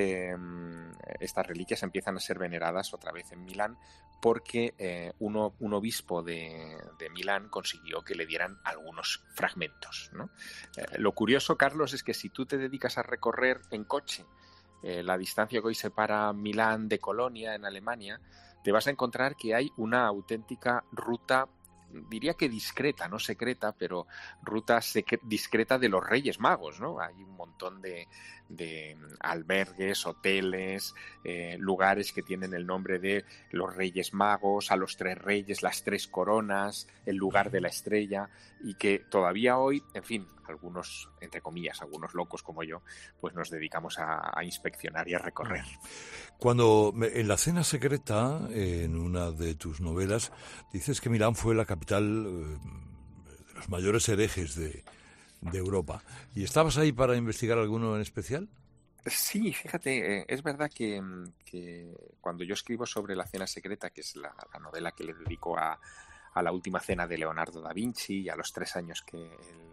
estas reliquias empiezan a ser veneradas otra vez en Milán, porque un obispo de Milán consiguió que le dieran algunos fragmentos, ¿no? Lo curioso, Carlos, es que si tú te dedicas a recorrer en coche la distancia que hoy separa Milán de Colonia, en Alemania, te vas a encontrar que hay una auténtica ruta, diría que discreta, no secreta, pero ruta discreta de los Reyes Magos, ¿no? Hay un montón de albergues, hoteles, lugares que tienen el nombre de los Reyes Magos, a los 3 reyes, las 3 coronas, el lugar de la estrella, y que todavía hoy, algunos, entre comillas, algunos locos como yo, pues nos dedicamos a inspeccionar y a recorrer.
Cuando en La Cena Secreta, en una de tus novelas, dices que Milán fue la capital de los mayores herejes de Europa. ¿Y estabas ahí para investigar alguno en especial?
Sí, fíjate, es verdad que cuando yo escribo sobre La Cena Secreta, que es la novela que le dedico a la última cena de Leonardo da Vinci y a los 3 años que él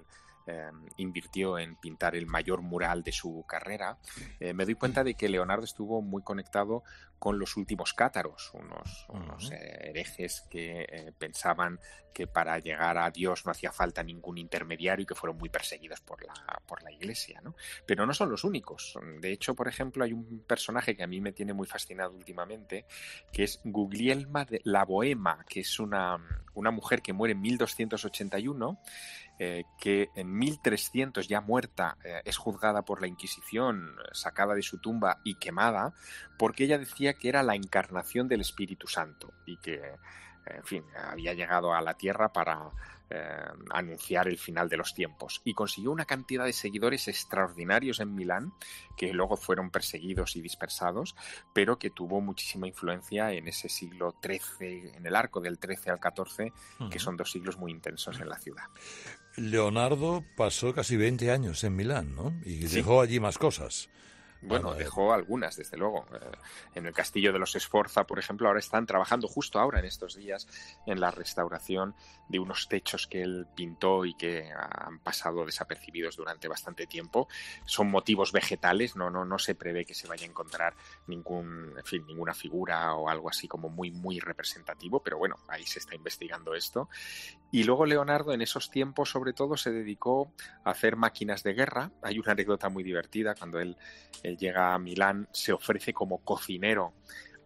invirtió en pintar el mayor mural de su carrera, me doy cuenta de que Leonardo estuvo muy conectado con los últimos cátaros, unos herejes que pensaban que para llegar a Dios no hacía falta ningún intermediario y que fueron muy perseguidos por la Iglesia, ¿no? Pero no son los únicos. De hecho, por ejemplo, hay un personaje que a mí me tiene muy fascinado últimamente, que es Guglielma de la Bohema, que es una mujer que muere en 1281, que en 1300, ya muerta, es juzgada por la Inquisición, sacada de su tumba y quemada, porque ella decía que era la encarnación del Espíritu Santo y que, en fin, había llegado a la tierra para anunciar el final de los tiempos, y consiguió una cantidad de seguidores extraordinarios en Milán, que luego fueron perseguidos y dispersados, pero que tuvo muchísima influencia en ese siglo XIII, en el arco del XIII al XIV, que son 2 siglos muy intensos en la ciudad.
Leonardo pasó casi 20 años en Milán, ¿no? Y dejó allí más cosas.
Bueno, dejó algunas, desde luego. En el Castillo de los Sforza, por ejemplo, ahora están trabajando justo ahora, en estos días, en la restauración de unos techos que él pintó y que han pasado desapercibidos durante bastante tiempo. Son motivos vegetales, no se prevé que se vaya a encontrar ninguna figura o algo así como muy, muy representativo, pero bueno, ahí se está investigando esto. Y luego Leonardo, en esos tiempos, sobre todo, se dedicó a hacer máquinas de guerra. Hay una anécdota muy divertida. Cuando él llega a Milán, se ofrece como cocinero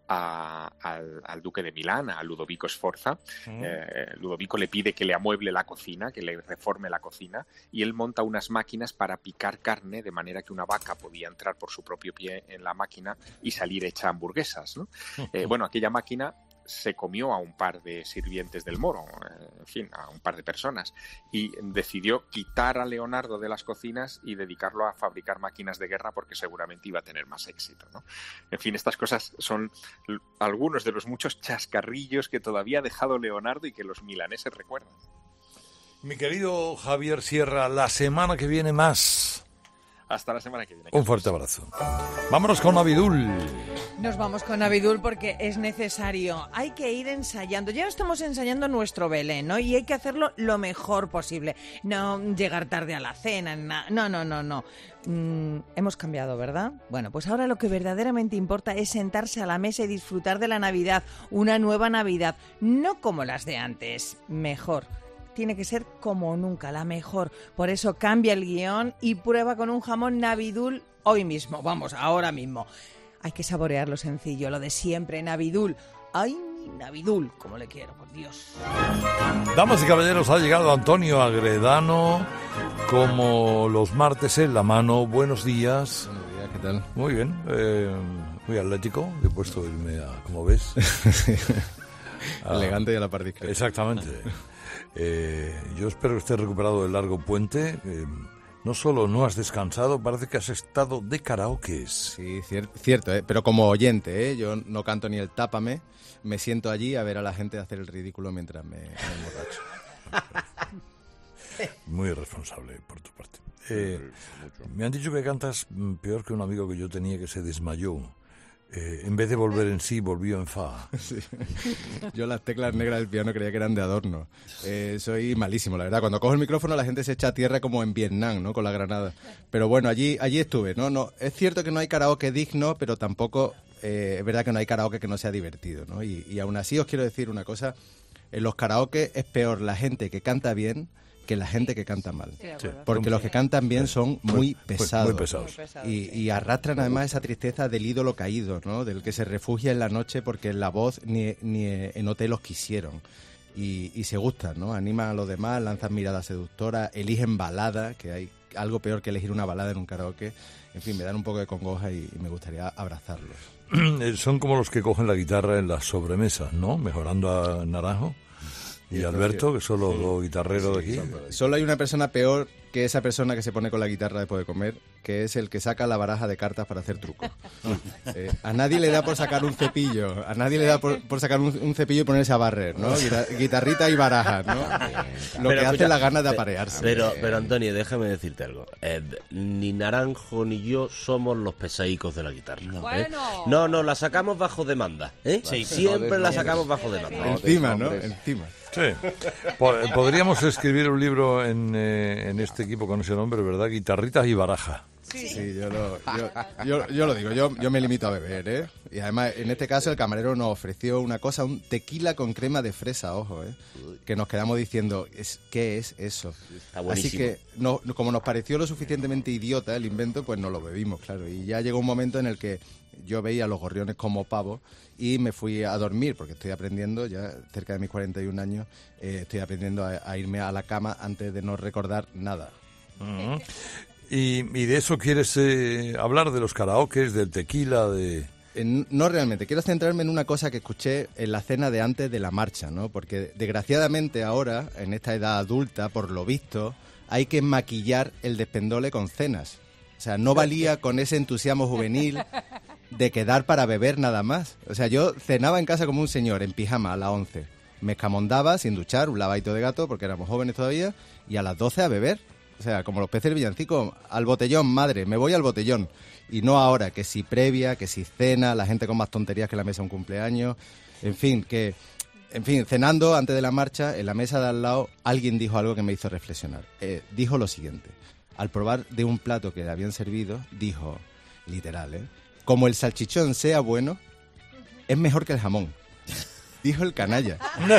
al duque de Milán, a Ludovico Sforza. Ludovico le pide que le amueble la cocina, que le reforme la cocina, y él monta unas máquinas para picar carne, de manera que una vaca podía entrar por su propio pie en la máquina y salir hecha hamburguesas, ¿no? Bueno, aquella máquina se comió a un par de sirvientes del Moro, en fin, a un par de personas, y decidió quitar a Leonardo de las cocinas y dedicarlo a fabricar máquinas de guerra, porque seguramente iba a tener más éxito, ¿no? En fin, estas cosas son algunos de los muchos chascarrillos que todavía ha dejado Leonardo y que los milaneses recuerdan.
Mi querido Javier Sierra, la semana que viene más.
Hasta la semana que viene.
Un fuerte abrazo. Vámonos con Abidul.
Nos vamos con Abidul porque es necesario. Hay que ir ensayando. Ya estamos ensayando nuestro Belén, ¿no? Y hay que hacerlo lo mejor posible. No llegar tarde a la cena. No. Hemos cambiado, ¿verdad? Bueno, pues ahora lo que verdaderamente importa es sentarse a la mesa y disfrutar de la Navidad. Una nueva Navidad. No como las de antes. Mejor. Tiene que ser como nunca, la mejor. Por eso cambia el guión y prueba con un jamón Navidul hoy mismo. Vamos, ahora mismo. Hay que saborear lo sencillo, lo de siempre, Navidul. ¡Ay, Navidul! Como le quiero, por Dios.
Damas y caballeros, ha llegado Antonio Agredano, como los martes en la mano. Buenos días.
Buenos días, ¿qué tal?
Muy bien, muy atlético. He puesto irme a, como ves.
Elegante y a la par discreta.
Exactamente. Yo espero que estés recuperado del largo puente. No solo no has descansado, parece que has estado de karaokes.
Sí, cierto, pero como oyente, yo no canto ni el tápame, me siento allí a ver a la gente hacer el ridículo mientras me emborracho.
Muy irresponsable por tu parte. Me han dicho que cantas peor que un amigo que yo tenía que se desmayó. En vez de volver en sí, volvió en fa.
Sí. Yo las teclas negras del piano creía que eran de adorno. Soy malísimo, la verdad. Cuando cojo el micrófono la gente se echa a tierra como en Vietnam, ¿no? Con la granada. Pero bueno, allí estuve, ¿no? Es cierto que no hay karaoke digno, pero tampoco es verdad que no hay karaoke que no sea divertido, ¿no? Y aún así os quiero decir una cosa. En los karaoke es peor la gente que canta bien que la gente que canta mal. Sí. Porque los que cantan bien son muy pesados.
Muy pesados.
Y arrastran además esa tristeza del ídolo caído, ¿no? Del que se refugia en la noche porque en la voz ni en OT los quisieron. Y se gustan, ¿no? Animan a los demás, lanzan miradas seductoras, eligen balada, que hay algo peor que elegir una balada en un karaoke. En fin, me dan un poco de congoja y me gustaría abrazarlos.
Son como los que cogen la guitarra en las sobremesas, ¿no? Mejorando a Naranjo. Y Alberto, que son los dos guitarreros de aquí.
Solo hay una persona peor que esa persona que se pone con la guitarra después de comer, que es el que saca la baraja de cartas para hacer trucos. A nadie le da por sacar un cepillo, a nadie le da por sacar un cepillo y ponerse a barrer, ¿no? Guitarrita y baraja, ¿no? Lo que hace la gana de aparearse.
Pero Antonio, déjame decirte algo. Ni Naranjo ni yo somos los pesaicos de la guitarra. No, la sacamos bajo demanda, ¿eh? Sí, siempre la sacamos bajo demanda.
Encima, ¿no? Encima.
Sí. Podríamos escribir un libro en este este equipo con ese nombre, ¿verdad? Guitarritas y baraja.
Sí, yo lo digo, yo me limito a beber, ¿eh? Y además, en este caso, el camarero nos ofreció una cosa, un tequila con crema de fresa, ojo, ¿eh? Que nos quedamos diciendo, ¿qué es eso?
Está buenísimo.
Así que, como nos pareció lo suficientemente idiota el invento, pues nos lo bebimos, claro. Y ya llegó un momento en el que yo veía los gorriones como pavos y me fui a dormir, porque estoy aprendiendo, ya cerca de mis 41 años, estoy aprendiendo a irme a la cama antes de no recordar nada.
Uh-huh. ¿Y de eso quieres hablar, de los karaokes, del tequila, de...?
No realmente, quiero centrarme en una cosa que escuché en la cena de antes de la marcha, ¿no? Porque desgraciadamente ahora, en esta edad adulta, por lo visto, hay que maquillar el despendole con cenas. O sea, no valía con ese entusiasmo juvenil de quedar para beber nada más. O sea, yo cenaba en casa como un señor, en pijama, a las 11. Me escamondaba sin duchar, un lavadito de gato, porque éramos jóvenes todavía, y a las 12 a beber. O sea, como los peces del villancico, al botellón, madre, me voy al botellón. Y no ahora, que si previa, que si cena, la gente con más tonterías que la mesa de un cumpleaños. En fin, cenando antes de la marcha, en la mesa de al lado, alguien dijo algo que me hizo reflexionar. Dijo lo siguiente: al probar de un plato que le habían servido, dijo, literal, como el salchichón sea bueno, es mejor que el jamón. Dijo el canalla.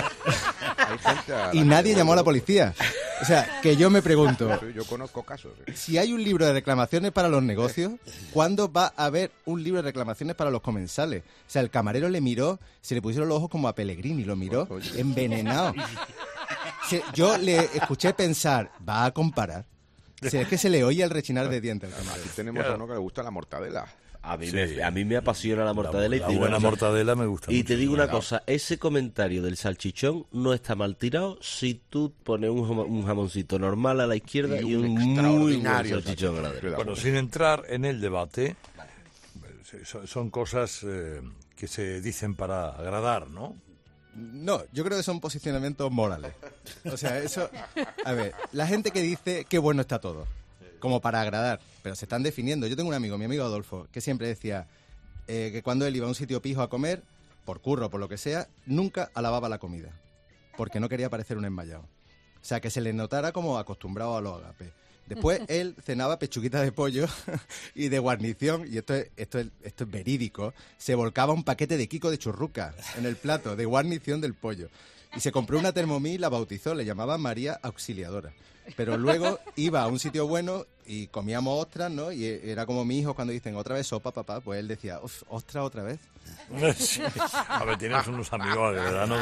Y nadie llamó a la policía. O sea, que yo me pregunto,
yo conozco casos.
Si hay un libro de reclamaciones para los negocios, ¿cuándo va a haber un libro de reclamaciones para los comensales? O sea, el camarero le miró, se le pusieron los ojos como a Pellegrini, lo miró envenenado. Yo le escuché pensar, ¿va a comparar? O sea, es que se le oye el rechinar de dientes al camarero.
Aquí tenemos a uno que le gusta la mortadela.
A mí me apasiona la mortadela.
La buena mortadela me gusta
y
mucho.
te digo una cosa, ese comentario del salchichón no está mal tirado si tú pones un jamoncito normal a la izquierda y un muy buen salchichón a la derecha.
Bueno, sin entrar en el debate, son cosas que se dicen para agradar, ¿no?
No, yo creo que son posicionamientos morales. O sea, eso... A ver, la gente que dice qué bueno está todo, como para agradar, pero se están definiendo. Yo tengo un amigo, mi amigo Adolfo, que siempre decía que cuando él iba a un sitio pijo a comer, por curro, por lo que sea, nunca alababa la comida, porque no quería parecer un enmayado. O sea, que se le notara como acostumbrado a los agapes. Después él cenaba pechuguita de pollo y de guarnición, y esto es verídico, se volcaba un paquete de Kiko de churruca en el plato de guarnición del pollo. Y se compró una Thermomix y la bautizó, le llamaba María Auxiliadora. Pero luego iba a un sitio bueno y comíamos ostras, ¿no? Y era como mis hijos cuando dicen, ¿otra vez sopa, papá? Pues él decía, ¿ostras otra vez?
Sí. A ver, tienes unos amigos de verdad, ¿no?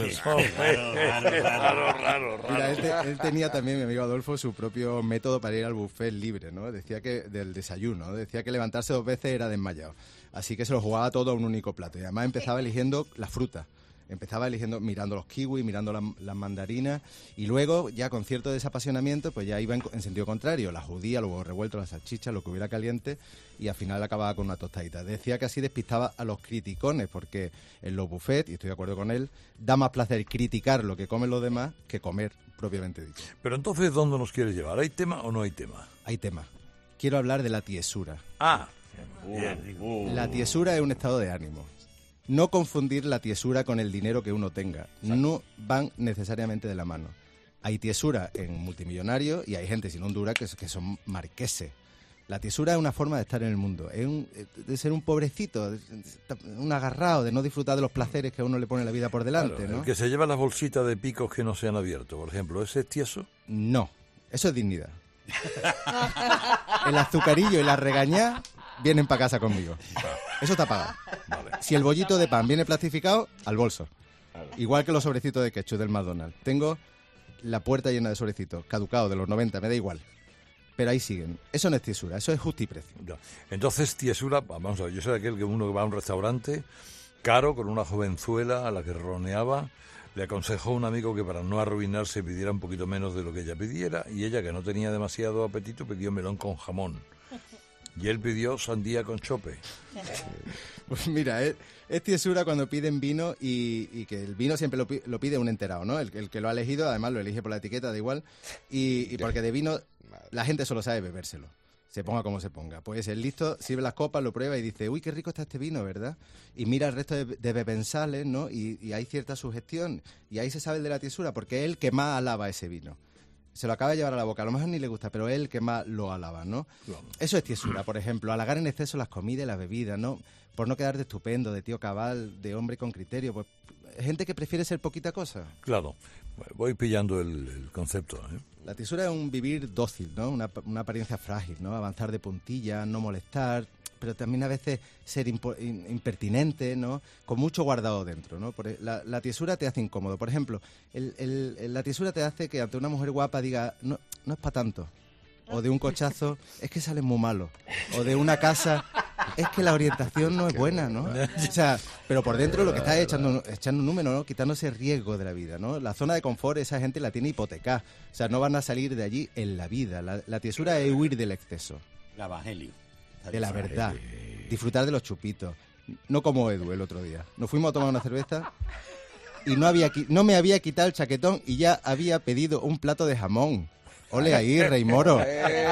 Raro.
Mira, él tenía también, mi amigo Adolfo, su propio método para ir al buffet libre, ¿no? Decía que del desayuno, ¿no? Decía que levantarse 2 veces era desmayado. Así que se lo jugaba todo a un único plato. Y además empezaba eligiendo la fruta. Empezaba eligiendo, mirando los kiwis, mirando las mandarinas, y luego, ya con cierto desapasionamiento, pues ya iba en sentido contrario, la judía, los huevos revueltos, las salchichas, lo que hubiera caliente, y al final acababa con una tostadita. Decía que así despistaba a los criticones, porque en los buffets, y estoy de acuerdo con él, da más placer criticar lo que comen los demás que comer propiamente dicho.
Pero entonces, ¿dónde nos quieres llevar? ¿Hay tema o no hay tema?
Hay tema. Quiero hablar de la tiesura.
Bien.
La tiesura es un estado de ánimo. No confundir la tiesura con el dinero que uno tenga. Exacto. No van necesariamente de la mano. Hay tiesura en multimillonarios y hay gente sin Honduras que son marqueses. La tiesura es una forma de estar en el mundo. Es de ser un pobrecito, un agarrado, de no disfrutar de los placeres que a uno le pone la vida por delante.
Claro,
¿no?
El que se lleva las bolsitas de picos que no se han abierto, por ejemplo, ¿ese es tieso?
No, eso es dignidad. El azucarillo y la regañá vienen para casa conmigo. Eso está pagado.
Vale.
Si el bollito de pan viene plastificado, al bolso. Igual que los sobrecitos de ketchup del McDonald's. Tengo la puerta llena de sobrecitos, caducados de los 90, me da igual. Pero ahí siguen. Eso no es tiesura, eso es justiprecio.
Entonces, tiesura, vamos a ver, yo soy aquel que uno que va a un restaurante caro con una jovenzuela a la que roneaba. Le aconsejó a un amigo que para no arruinarse pidiera un poquito menos de lo que ella pidiera, y ella, que no tenía demasiado apetito, pidió melón con jamón. Y él pidió sandía con chope.
Pues mira, es tiesura cuando piden vino y que el vino siempre lo pide un enterado, ¿no? El que lo ha elegido, además lo elige por la etiqueta, da igual. Y porque de vino la gente solo sabe bebérselo. Se ponga como se ponga. Pues el listo sirve las copas, lo prueba y dice, uy, qué rico está este vino, ¿verdad? Y mira el resto de bebensales, ¿no? Y hay cierta sugestión. Y ahí se sabe el de la tiesura, porque es el que más alaba ese vino. O se lo acaba de llevar a la boca. A lo mejor ni le gusta, pero es el que más lo alaba, ¿no? Claro. Eso es tiesura, por ejemplo. Halagar en exceso las comidas y las bebidas, ¿no? Por no quedar de estupendo, de tío cabal, de hombre con criterio. Pues gente que prefiere ser poquita cosa.
Claro. Voy pillando el concepto, ¿eh?
La tiesura es un vivir dócil, ¿no? Una apariencia frágil, ¿no? Avanzar de puntilla, no molestar, pero también a veces ser impertinente, ¿no? Con mucho guardado dentro, ¿no? La tiesura te hace incómodo. Por ejemplo, la tiesura te hace que ante una mujer guapa diga, no es para tanto. O de un cochazo, es que sales muy malo. O de una casa, es que la orientación no es buena, ¿no? O sea, pero por dentro lo que está echando un número, ¿no? Quitándose riesgo de la vida, ¿no? La zona de confort, esa gente la tiene hipotecada. O sea, no van a salir de allí en la vida. La tiesura es huir del exceso.
El evangelio.
De la verdad. Disfrutar de los chupitos. No como Edu el otro día. Nos fuimos a tomar una cerveza y no me había quitado el chaquetón y ya había pedido un plato de jamón. Ole ahí, Rey Moro. O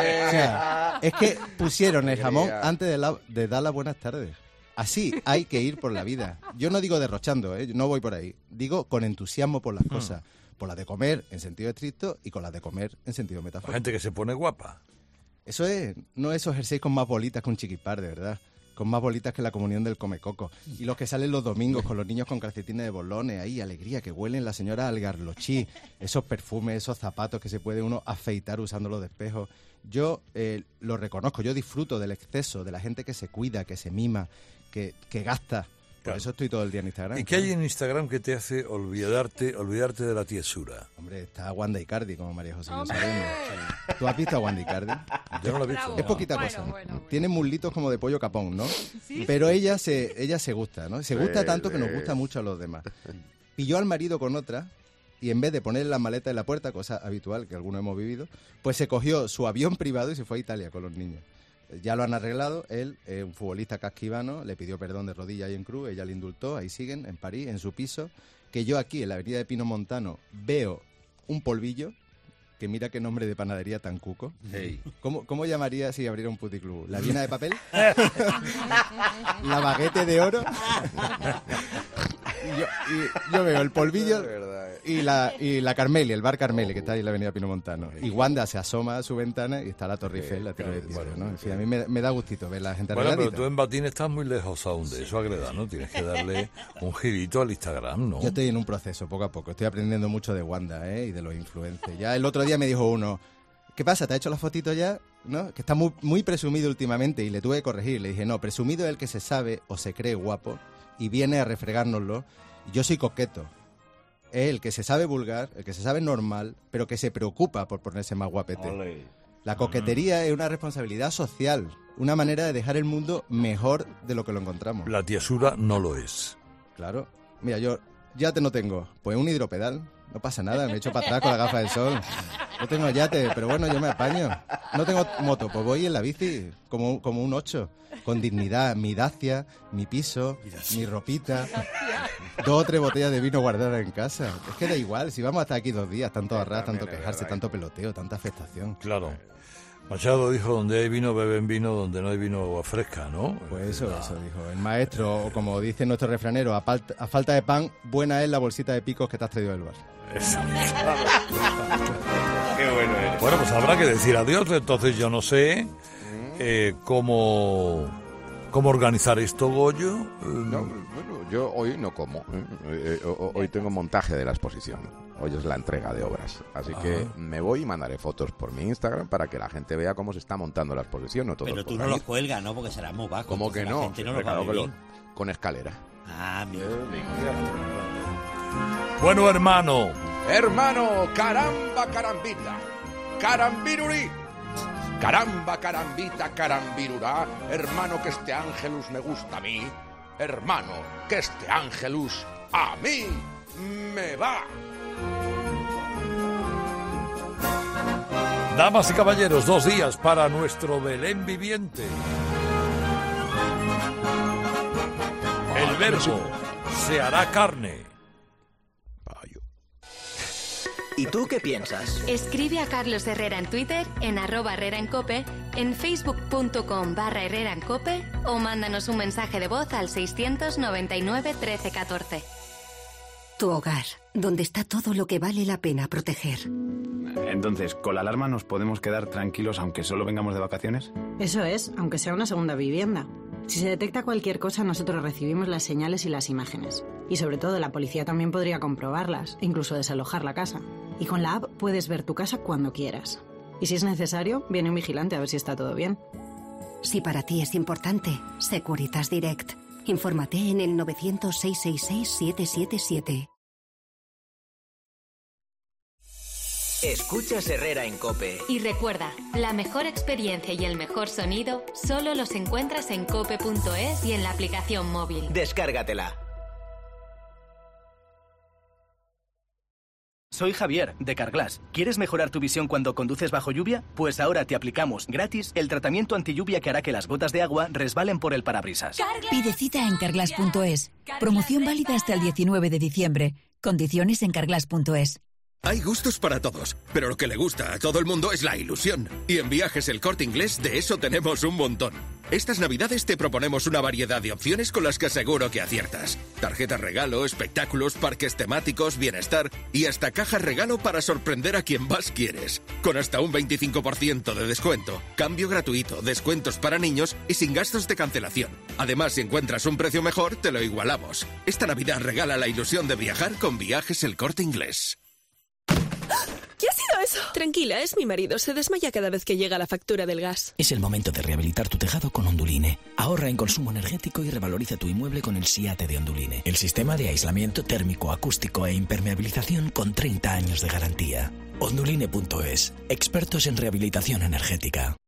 sea, es que pusieron el jamón antes de dar las buenas tardes. Así hay que ir por la vida. Yo no digo derrochando, no voy por ahí. Digo con entusiasmo por las cosas. Por las de comer en sentido estricto y con las de comer en sentido metafórico.
La gente que se pone guapa.
Eso es, no esos jerseys con más bolitas que un chiquipar, de verdad. Con más bolitas que la comunión del Comecoco. Y los que salen los domingos con los niños con calcetines de bolones, ahí, alegría, que huelen la señora al garlochí, esos perfumes, esos zapatos que se puede uno afeitar usándolos de espejo. Yo lo reconozco, yo disfruto del exceso, de la gente que se cuida, que se mima, que gasta. Por eso estoy todo el día en Instagram.
¿Y qué hay en Instagram que te hace olvidarte de la tiesura?
Hombre, está Wanda Icardi, como María José lo sabemos. ¿Tú has visto a Wanda Icardi?
Yo no la he visto.
Es poquita cosa. Bueno. Tiene muslitos como de pollo capón, ¿no? ¿Sí? Pero ella se gusta, ¿no? Se gusta tanto que nos gusta mucho a los demás. Pilló al marido con otra y en vez de ponerle las maletas en la puerta, cosa habitual que algunos hemos vivido, pues se cogió su avión privado y se fue a Italia con los niños. Ya lo han arreglado, él, un futbolista casquivano, le pidió perdón de rodillas y en cruz, ella le indultó, ahí siguen, en París, en su piso, que yo aquí, en la avenida de Pino Montano, veo un polvillo, que mira qué nombre de panadería tan cuco.
Hey.
¿Cómo llamaría si abriera un puticlub? ¿La Viena de papel? ¿La baguette de oro? Yo veo el polvillo y la Carmeli, el bar Carmeli, que está ahí en la avenida Pino Montano. Y Wanda se asoma a su ventana y está la Torre Eiffel, la Torre de Piedra, ¿no? En fin, a mí me da gustito ver la gente arregladita.
Bueno, pero tú en Batín estás muy lejos aún de eso, Agreda, ¿no? Tienes que darle un girito al Instagram, ¿no?
Yo estoy en un proceso, poco a poco. Estoy aprendiendo mucho de Wanda, y de los influencers. Ya el otro día me dijo uno, ¿qué pasa? ¿Te has hecho las fotitos ya? ¿No? Que está muy, muy presumido últimamente y le tuve que corregir. Le dije, no, presumido es el que se sabe o se cree guapo y viene a refregárnoslo. Yo soy coqueto. Es el que se sabe vulgar, el que se sabe normal, pero que se preocupa por ponerse más guapete.
Olé.
La coquetería es una responsabilidad social, una manera de dejar el mundo mejor de lo que lo encontramos.
La tiesura no lo es.
Claro. Mira, yo yate no tengo, pues un hidropedal. No pasa nada, me echo para atrás con la gafa del sol. No tengo yate, pero bueno, yo me apaño. No tengo moto, pues voy en la bici, como un 8, con dignidad, mi Dacia, mi piso, mi ropita, 2 o 3 botellas de vino guardadas en casa. Es que da igual, si vamos a estar aquí 2 días, tanto arras, tanto quejarse, tanto peloteo, tanta afectación.
Claro. Machado dijo, donde hay vino beben vino, donde no hay vino agua fresca, ¿no?
Pues eso dijo el maestro, o como dice nuestro refranero, a falta de pan, buena es la bolsita de picos que te has traído del bar.
Eso.
Qué bueno eres.
Bueno, pues habrá que decir adiós, entonces yo no sé cómo organizar esto, Goyo.
No, bueno, yo hoy no como. Hoy tengo montaje de la exposición. Hoy es la entrega de obras. Así que me voy y mandaré fotos por mi Instagram para que la gente vea cómo se está montando la exposición. No todos
pero tú no los cuelgas, ¿no? Porque será muy bajo.
¿Cómo que no?
La gente no los va a ver bien.
Con escalera.
Ah, mira.
Bueno, hermano.
Hermano, caramba, carambita. Carambirurí. Caramba, carambita, carambirurá. Hermano, que este ángelus me gusta a mí. Hermano, que este ángelus a mí me va.
Damas y caballeros, 2 días para nuestro Belén viviente. El verbo se hará carne.
¿Y tú qué piensas?
Escribe a Carlos Herrera en Twitter, en @HerreraEnCope, en facebook.com/HerreraEnCope o mándanos un mensaje de voz al 699 13 14.
Tu hogar, donde está todo lo que vale la pena proteger.
Entonces, ¿con la alarma nos podemos quedar tranquilos aunque solo vengamos de vacaciones?
Eso es, aunque sea una segunda vivienda. Si se detecta cualquier cosa, nosotros recibimos las señales y las imágenes. Y sobre todo, la policía también podría comprobarlas, e incluso desalojar la casa. Y con la app puedes ver tu casa cuando quieras. Y si es necesario, viene un vigilante a ver si está todo bien.
Si para ti es importante, Securitas Direct. Infórmate en el 900-666-777.
Escuchas Herrera en COPE.
Y recuerda, la mejor experiencia y el mejor sonido solo los encuentras en cope.es y en la aplicación móvil.
Descárgatela.
Soy Javier, de Carglass. ¿Quieres mejorar tu visión cuando conduces bajo lluvia? Pues ahora te aplicamos gratis el tratamiento antilluvia que hará que las gotas de agua resbalen por el parabrisas.
Pide cita en carglass.es. Promoción válida hasta el 19 de diciembre. Condiciones en carglass.es.
Hay gustos para todos, pero lo que le gusta a todo el mundo es la ilusión. Y en Viajes El Corte Inglés de eso tenemos un montón. Estas Navidades te proponemos una variedad de opciones con las que seguro que aciertas. Tarjetas regalo, espectáculos, parques temáticos, bienestar y hasta cajas regalo para sorprender a quien más quieres. Con hasta un 25% de descuento, cambio gratuito, descuentos para niños y sin gastos de cancelación. Además, si encuentras un precio mejor, te lo igualamos. Esta Navidad regala la ilusión de viajar con Viajes El Corte Inglés.
¿Qué ha sido eso? Tranquila, es mi marido. Se desmaya cada vez que llega la factura del gas.
Es el momento de rehabilitar tu tejado con Onduline. Ahorra en consumo energético y revaloriza tu inmueble con el SIATE de Onduline. El sistema de aislamiento térmico, acústico e impermeabilización con 30 años de garantía. Onduline.es. Expertos en rehabilitación energética.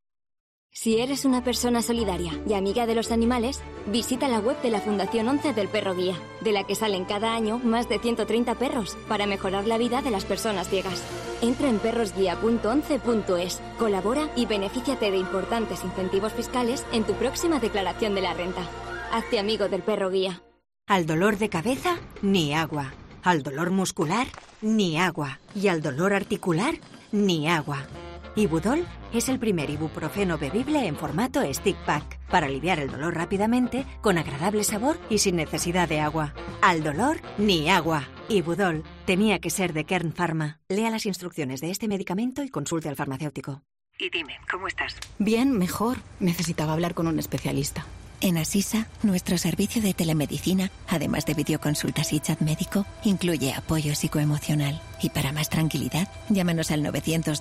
Si eres una persona solidaria y amiga de los animales, visita la web de la Fundación 11 del Perro Guía, de la que salen cada año más de 130 perros para mejorar la vida de las personas ciegas. Entra en perrosguía.11.es, colabora y benefíciate de importantes incentivos fiscales en tu próxima declaración de la renta. Hazte amigo del Perro Guía.
Al dolor de cabeza, ni agua. Al dolor muscular, ni agua. Y al dolor articular, ni agua. Ibudol es el primer ibuprofeno bebible en formato stick pack para aliviar el dolor rápidamente, con agradable sabor y sin necesidad de agua. Al dolor, ni agua. Ibudol tenía que ser de Kern Pharma. Lea las instrucciones de este medicamento y consulte al farmacéutico.
Y dime, ¿cómo estás?
Bien, mejor. Necesitaba hablar con un especialista.
En Asisa, nuestro servicio de telemedicina, además de videoconsultas y chat médico, incluye apoyo psicoemocional. Y para más tranquilidad, llámanos al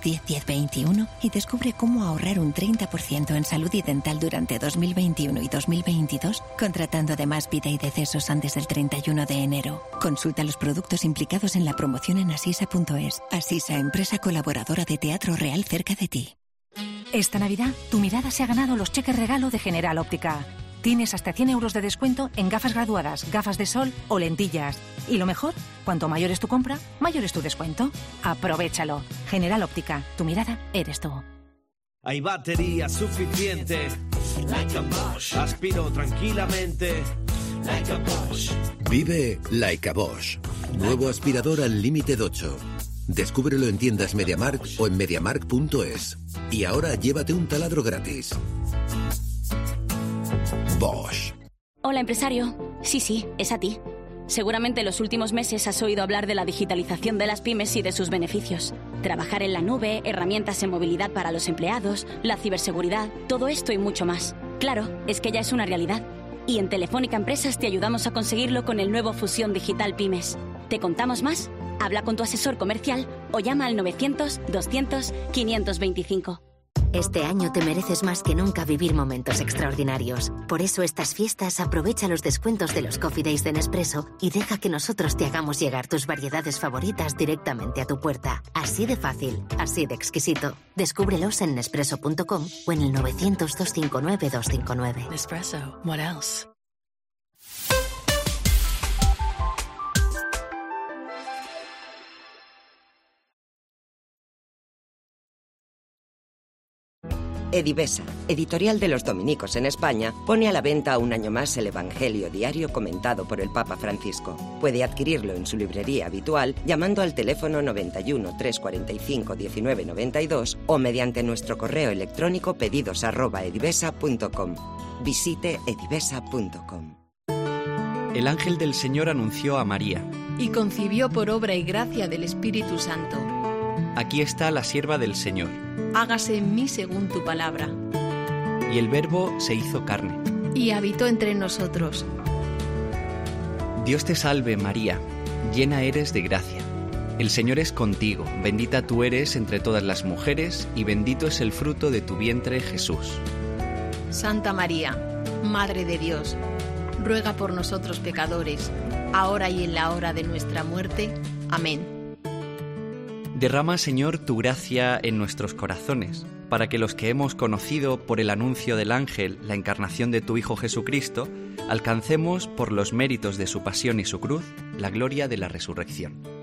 910-1021 y descubre cómo ahorrar un 30% en salud y dental durante 2021 y 2022, contratando además vida y decesos antes del 31 de enero. Consulta los productos implicados en la promoción en asisa.es. Asisa, empresa colaboradora de Teatro Real cerca de ti.
Esta Navidad, tu mirada se ha ganado los cheques regalo de General Óptica. Tienes hasta 100 euros de descuento en gafas graduadas, gafas de sol o lentillas. Y lo mejor, cuanto mayor es tu compra, mayor es tu descuento. Aprovéchalo. General Óptica, tu mirada eres tú.
Hay batería suficiente. Like a Bosch. Aspiro tranquilamente. Like a Bosch.
Vive Like a Bosch. Nuevo aspirador Unlimited 8. Descúbrelo en tiendas MediaMarkt o en MediaMarkt.es. Y ahora llévate un taladro gratis. Bosch.
Hola, empresario. Sí, es a ti. Seguramente en los últimos meses has oído hablar de la digitalización de las pymes y de sus beneficios. Trabajar en la nube, herramientas en movilidad para los empleados, la ciberseguridad, todo esto y mucho más. Claro, es que ya es una realidad. Y en Telefónica Empresas te ayudamos a conseguirlo con el nuevo Fusión Digital Pymes. ¿Te contamos más? Habla con tu asesor comercial o llama al 900-200-525.
Este año te mereces más que nunca vivir momentos extraordinarios. Por eso estas fiestas aprovecha los descuentos de los Coffee Days de Nespresso y deja que nosotros te hagamos llegar tus variedades favoritas directamente a tu puerta. Así de fácil, así de exquisito. Descúbrelos en Nespresso.com o en el 900-259-259.
Nespresso, what else?
Edivesa, editorial de los dominicos en España, pone a la venta un año más el Evangelio diario comentado por el Papa Francisco. Puede adquirirlo en su librería habitual llamando al teléfono 91 345 1992 o mediante nuestro correo electrónico pedidos@edivesa.com. Visite edivesa.com.
El ángel del Señor anunció a María.
Y concibió por obra y gracia del Espíritu Santo.
Aquí está la sierva del Señor.
Hágase en mí según tu palabra.
Y el Verbo se hizo carne.
Y habitó entre nosotros.
Dios te salve, María, llena eres de gracia. El Señor es contigo, bendita tú eres entre todas las mujeres, y bendito es el fruto de tu vientre, Jesús.
Santa María, Madre de Dios, ruega por nosotros pecadores, ahora y en la hora de nuestra muerte. Amén.
Derrama, Señor, tu gracia en nuestros corazones, para que los que hemos conocido por el anuncio del ángel la encarnación de tu Hijo Jesucristo, alcancemos, por los méritos de su pasión y su cruz, la gloria de la resurrección.